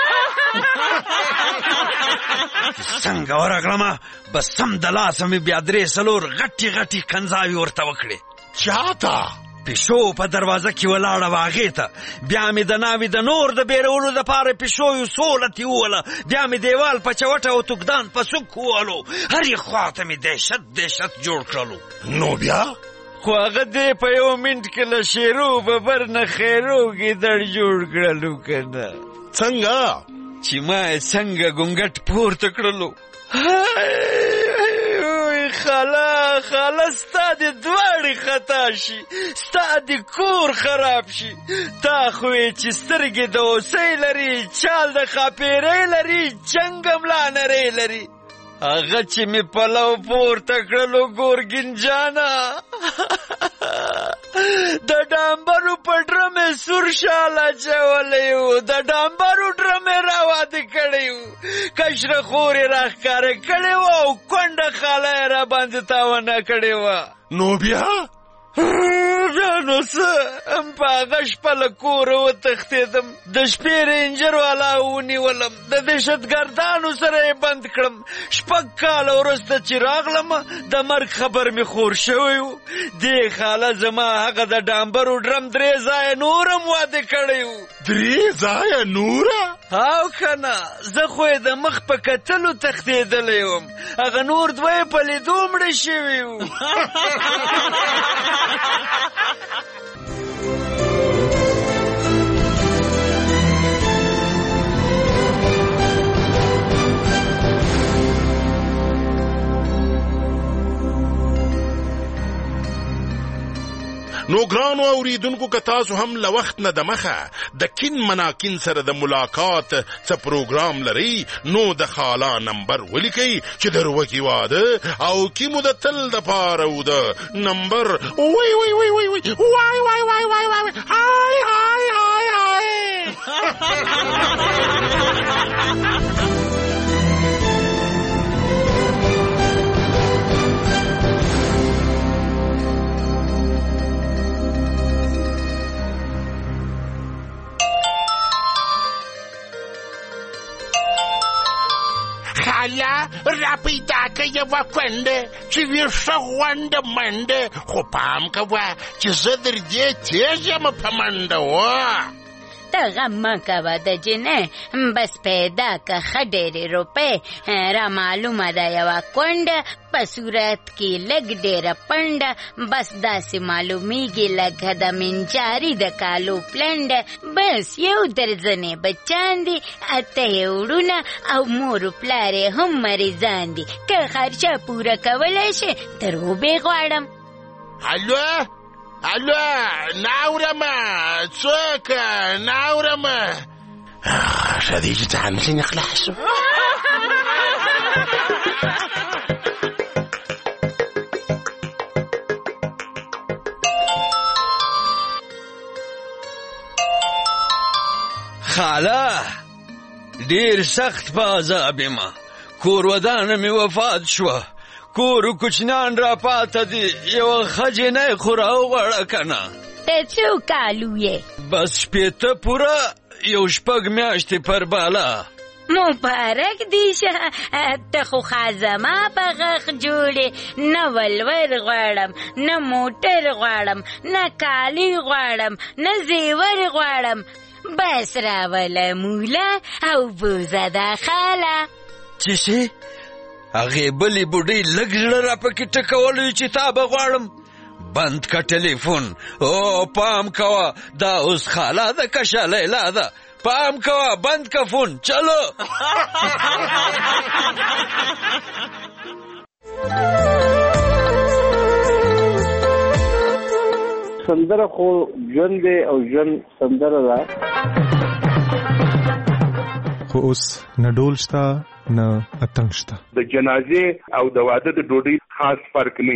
څنګه ورغلمه، بس سم د لاسه مې بیا درې څلور غټې غټې کنځاوې ورته وکړې.
چاته؟
پیشو په دروازه کې ولاړه وه هغې ته. بیا مې د ناوې د نور د بیرولو دپاره پیشو یو څو لتې ووهله. بیا مې دیوال په چوټه او توکدان په سوک ووهلو. هرې خوا ته مې دهشت دهشت جوړ کړلو.
نو بیا
خو هغه دې په یو منټ کې له شیرو ببر نه خیرو ګیدړ جوړ کړلو که نه.
څنګه
چې ما یې څنګه ګونګټ پورته کړلو. خاله خاله ستا دې دواړې خطا شي، ستا دې کور خراب شي. تا خو یې چې سترګې د اوسۍ لري، چال د خاپیرۍ لري، جنګ هم لا نرۍ لري. هغه چې مې پلو پورته کړلو ګورګین جانا، د ډامبرو په ډرم یې سور شال اچولی و، د ډامبرو ډرم یې راواده کړی و، کشره خور یې راښکاره کړې وه او کونډه خاله یې را باندې تاونه کړې وه.
نو بیا
بیا نو څه، په هغه شپه له کوره وتښتېدم، د شپې رینجر والا ونیولم، د دهشتګردانو سره یې بند کړم. شپږ کاله وروسته چې راغلم د مرګ خبر مې خور شوی و. دې خاله زما هغه د ډامبرو ډرم درې ځایه نور هم واده کړی و.
درې ځایه نوره؟
او که نه، زه خو یې د مخ په کتلو تښتېدلی وم، هغه نور دوه یې په لیدو مړه شوي وو.
نو ګرانو اوریدونکو که تاسو هم له وخت نه د مخه د کین مناکین سره د ملاقات څه پروګرام لرئ، نو د خالا نمبر ولیکئ چې در وکي واده او کی مو د تل د پاره و د نمبر وای وای وای وای وای وای وای وای وای وای هاي هاي هاي هاي. خاله را پیدا که یوه کونډه چې وي ښه غونډه منډه، خو پام کوه چې زه در دې تیز یم په منډه. وه
ته غم مه کوه د جنۍ، بس پیدا که ښه ډېرې روپۍ. را معلومه ده یوه کونډه، په صورت کې لږ ډېره پنډه، بس داسې معلومیږي لکه د منجاري د کالو پلنډه. بس یو درځنې بچان دي، اته یې وړونه او مور و پلار یې هم مریضان دي. که خرچه پوره کولی شي تر وبې غواړم.
الو الو، ناورمه څوک ناورمه. ښه دی چې ځان مې ځینې خلاص شو.
خاله ډېر سخت په عذاب یم، کور ودانه مې وفات شوه، کور و کوچنیان را پاته دي، یوه ښه جنۍ خو راوغواړه که نه.
ته څو کالو یې؟
بس شپېته پوره، یو شپږ میاشتې پر بالا.
مبارک دی شه، ته خو خازما په غاښ جوړې. نه ولور غواړم، نه موټر غواړم، نه کالی غواړم، نه زیور غواړم، بس راوله موله او بوزه ده خاله.
چې شي هغې بلې بوډۍ لږ زړه را پکې ټکولی چې تا به غواړم. بند که ټلیفون، او پام کوه دا اوس خاله ده که شه لیلا ده، پام کوه بند که فون. چلو
سندره خو ژوند دی او ژوند سندره ده.
خو اوس نه ډول شته نه اتنګ شته.
د جنازې او د واده د ډوډۍ خاص فرق نه.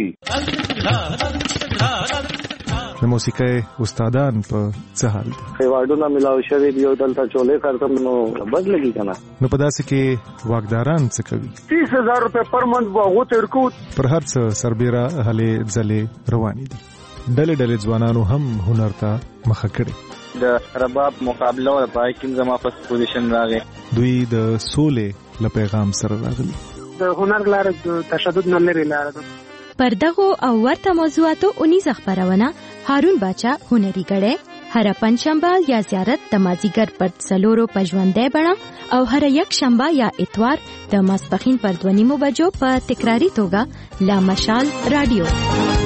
د موسیقۍ استادان په څه حال دي؟
ایوارډونه ملاو شوي دي او دلته چولې کارتم نو بد لګي که نه.
نو په داسې کې واکداران څه کوي؟
تیس هزار روپۍ پر منت به هغو ته ورکو.
پر هر څه سربیره هلې ځلې روانې دي. ډلې ډلې ځوانانو هم هنر ته مخه کړې.
د رباب مقابله وه، پای کې زما فرست پوزیشن راغی.
دوی د سولې له پیغام سره راغلي.
د هنر لاره د تشدد نه لرې لاره ده.
پر دغو او ورته موضوعاتو اونیزه خپرونه
هارون باچا هنري غړې هر پنځشنبه یا زیارت د مازیګر پر څلورو پژوندې بڼه او هر یک شنبه یا اتوار د ماسپخین پر دوه نیمو بجو په تکراری توګه لا مشال رادیو.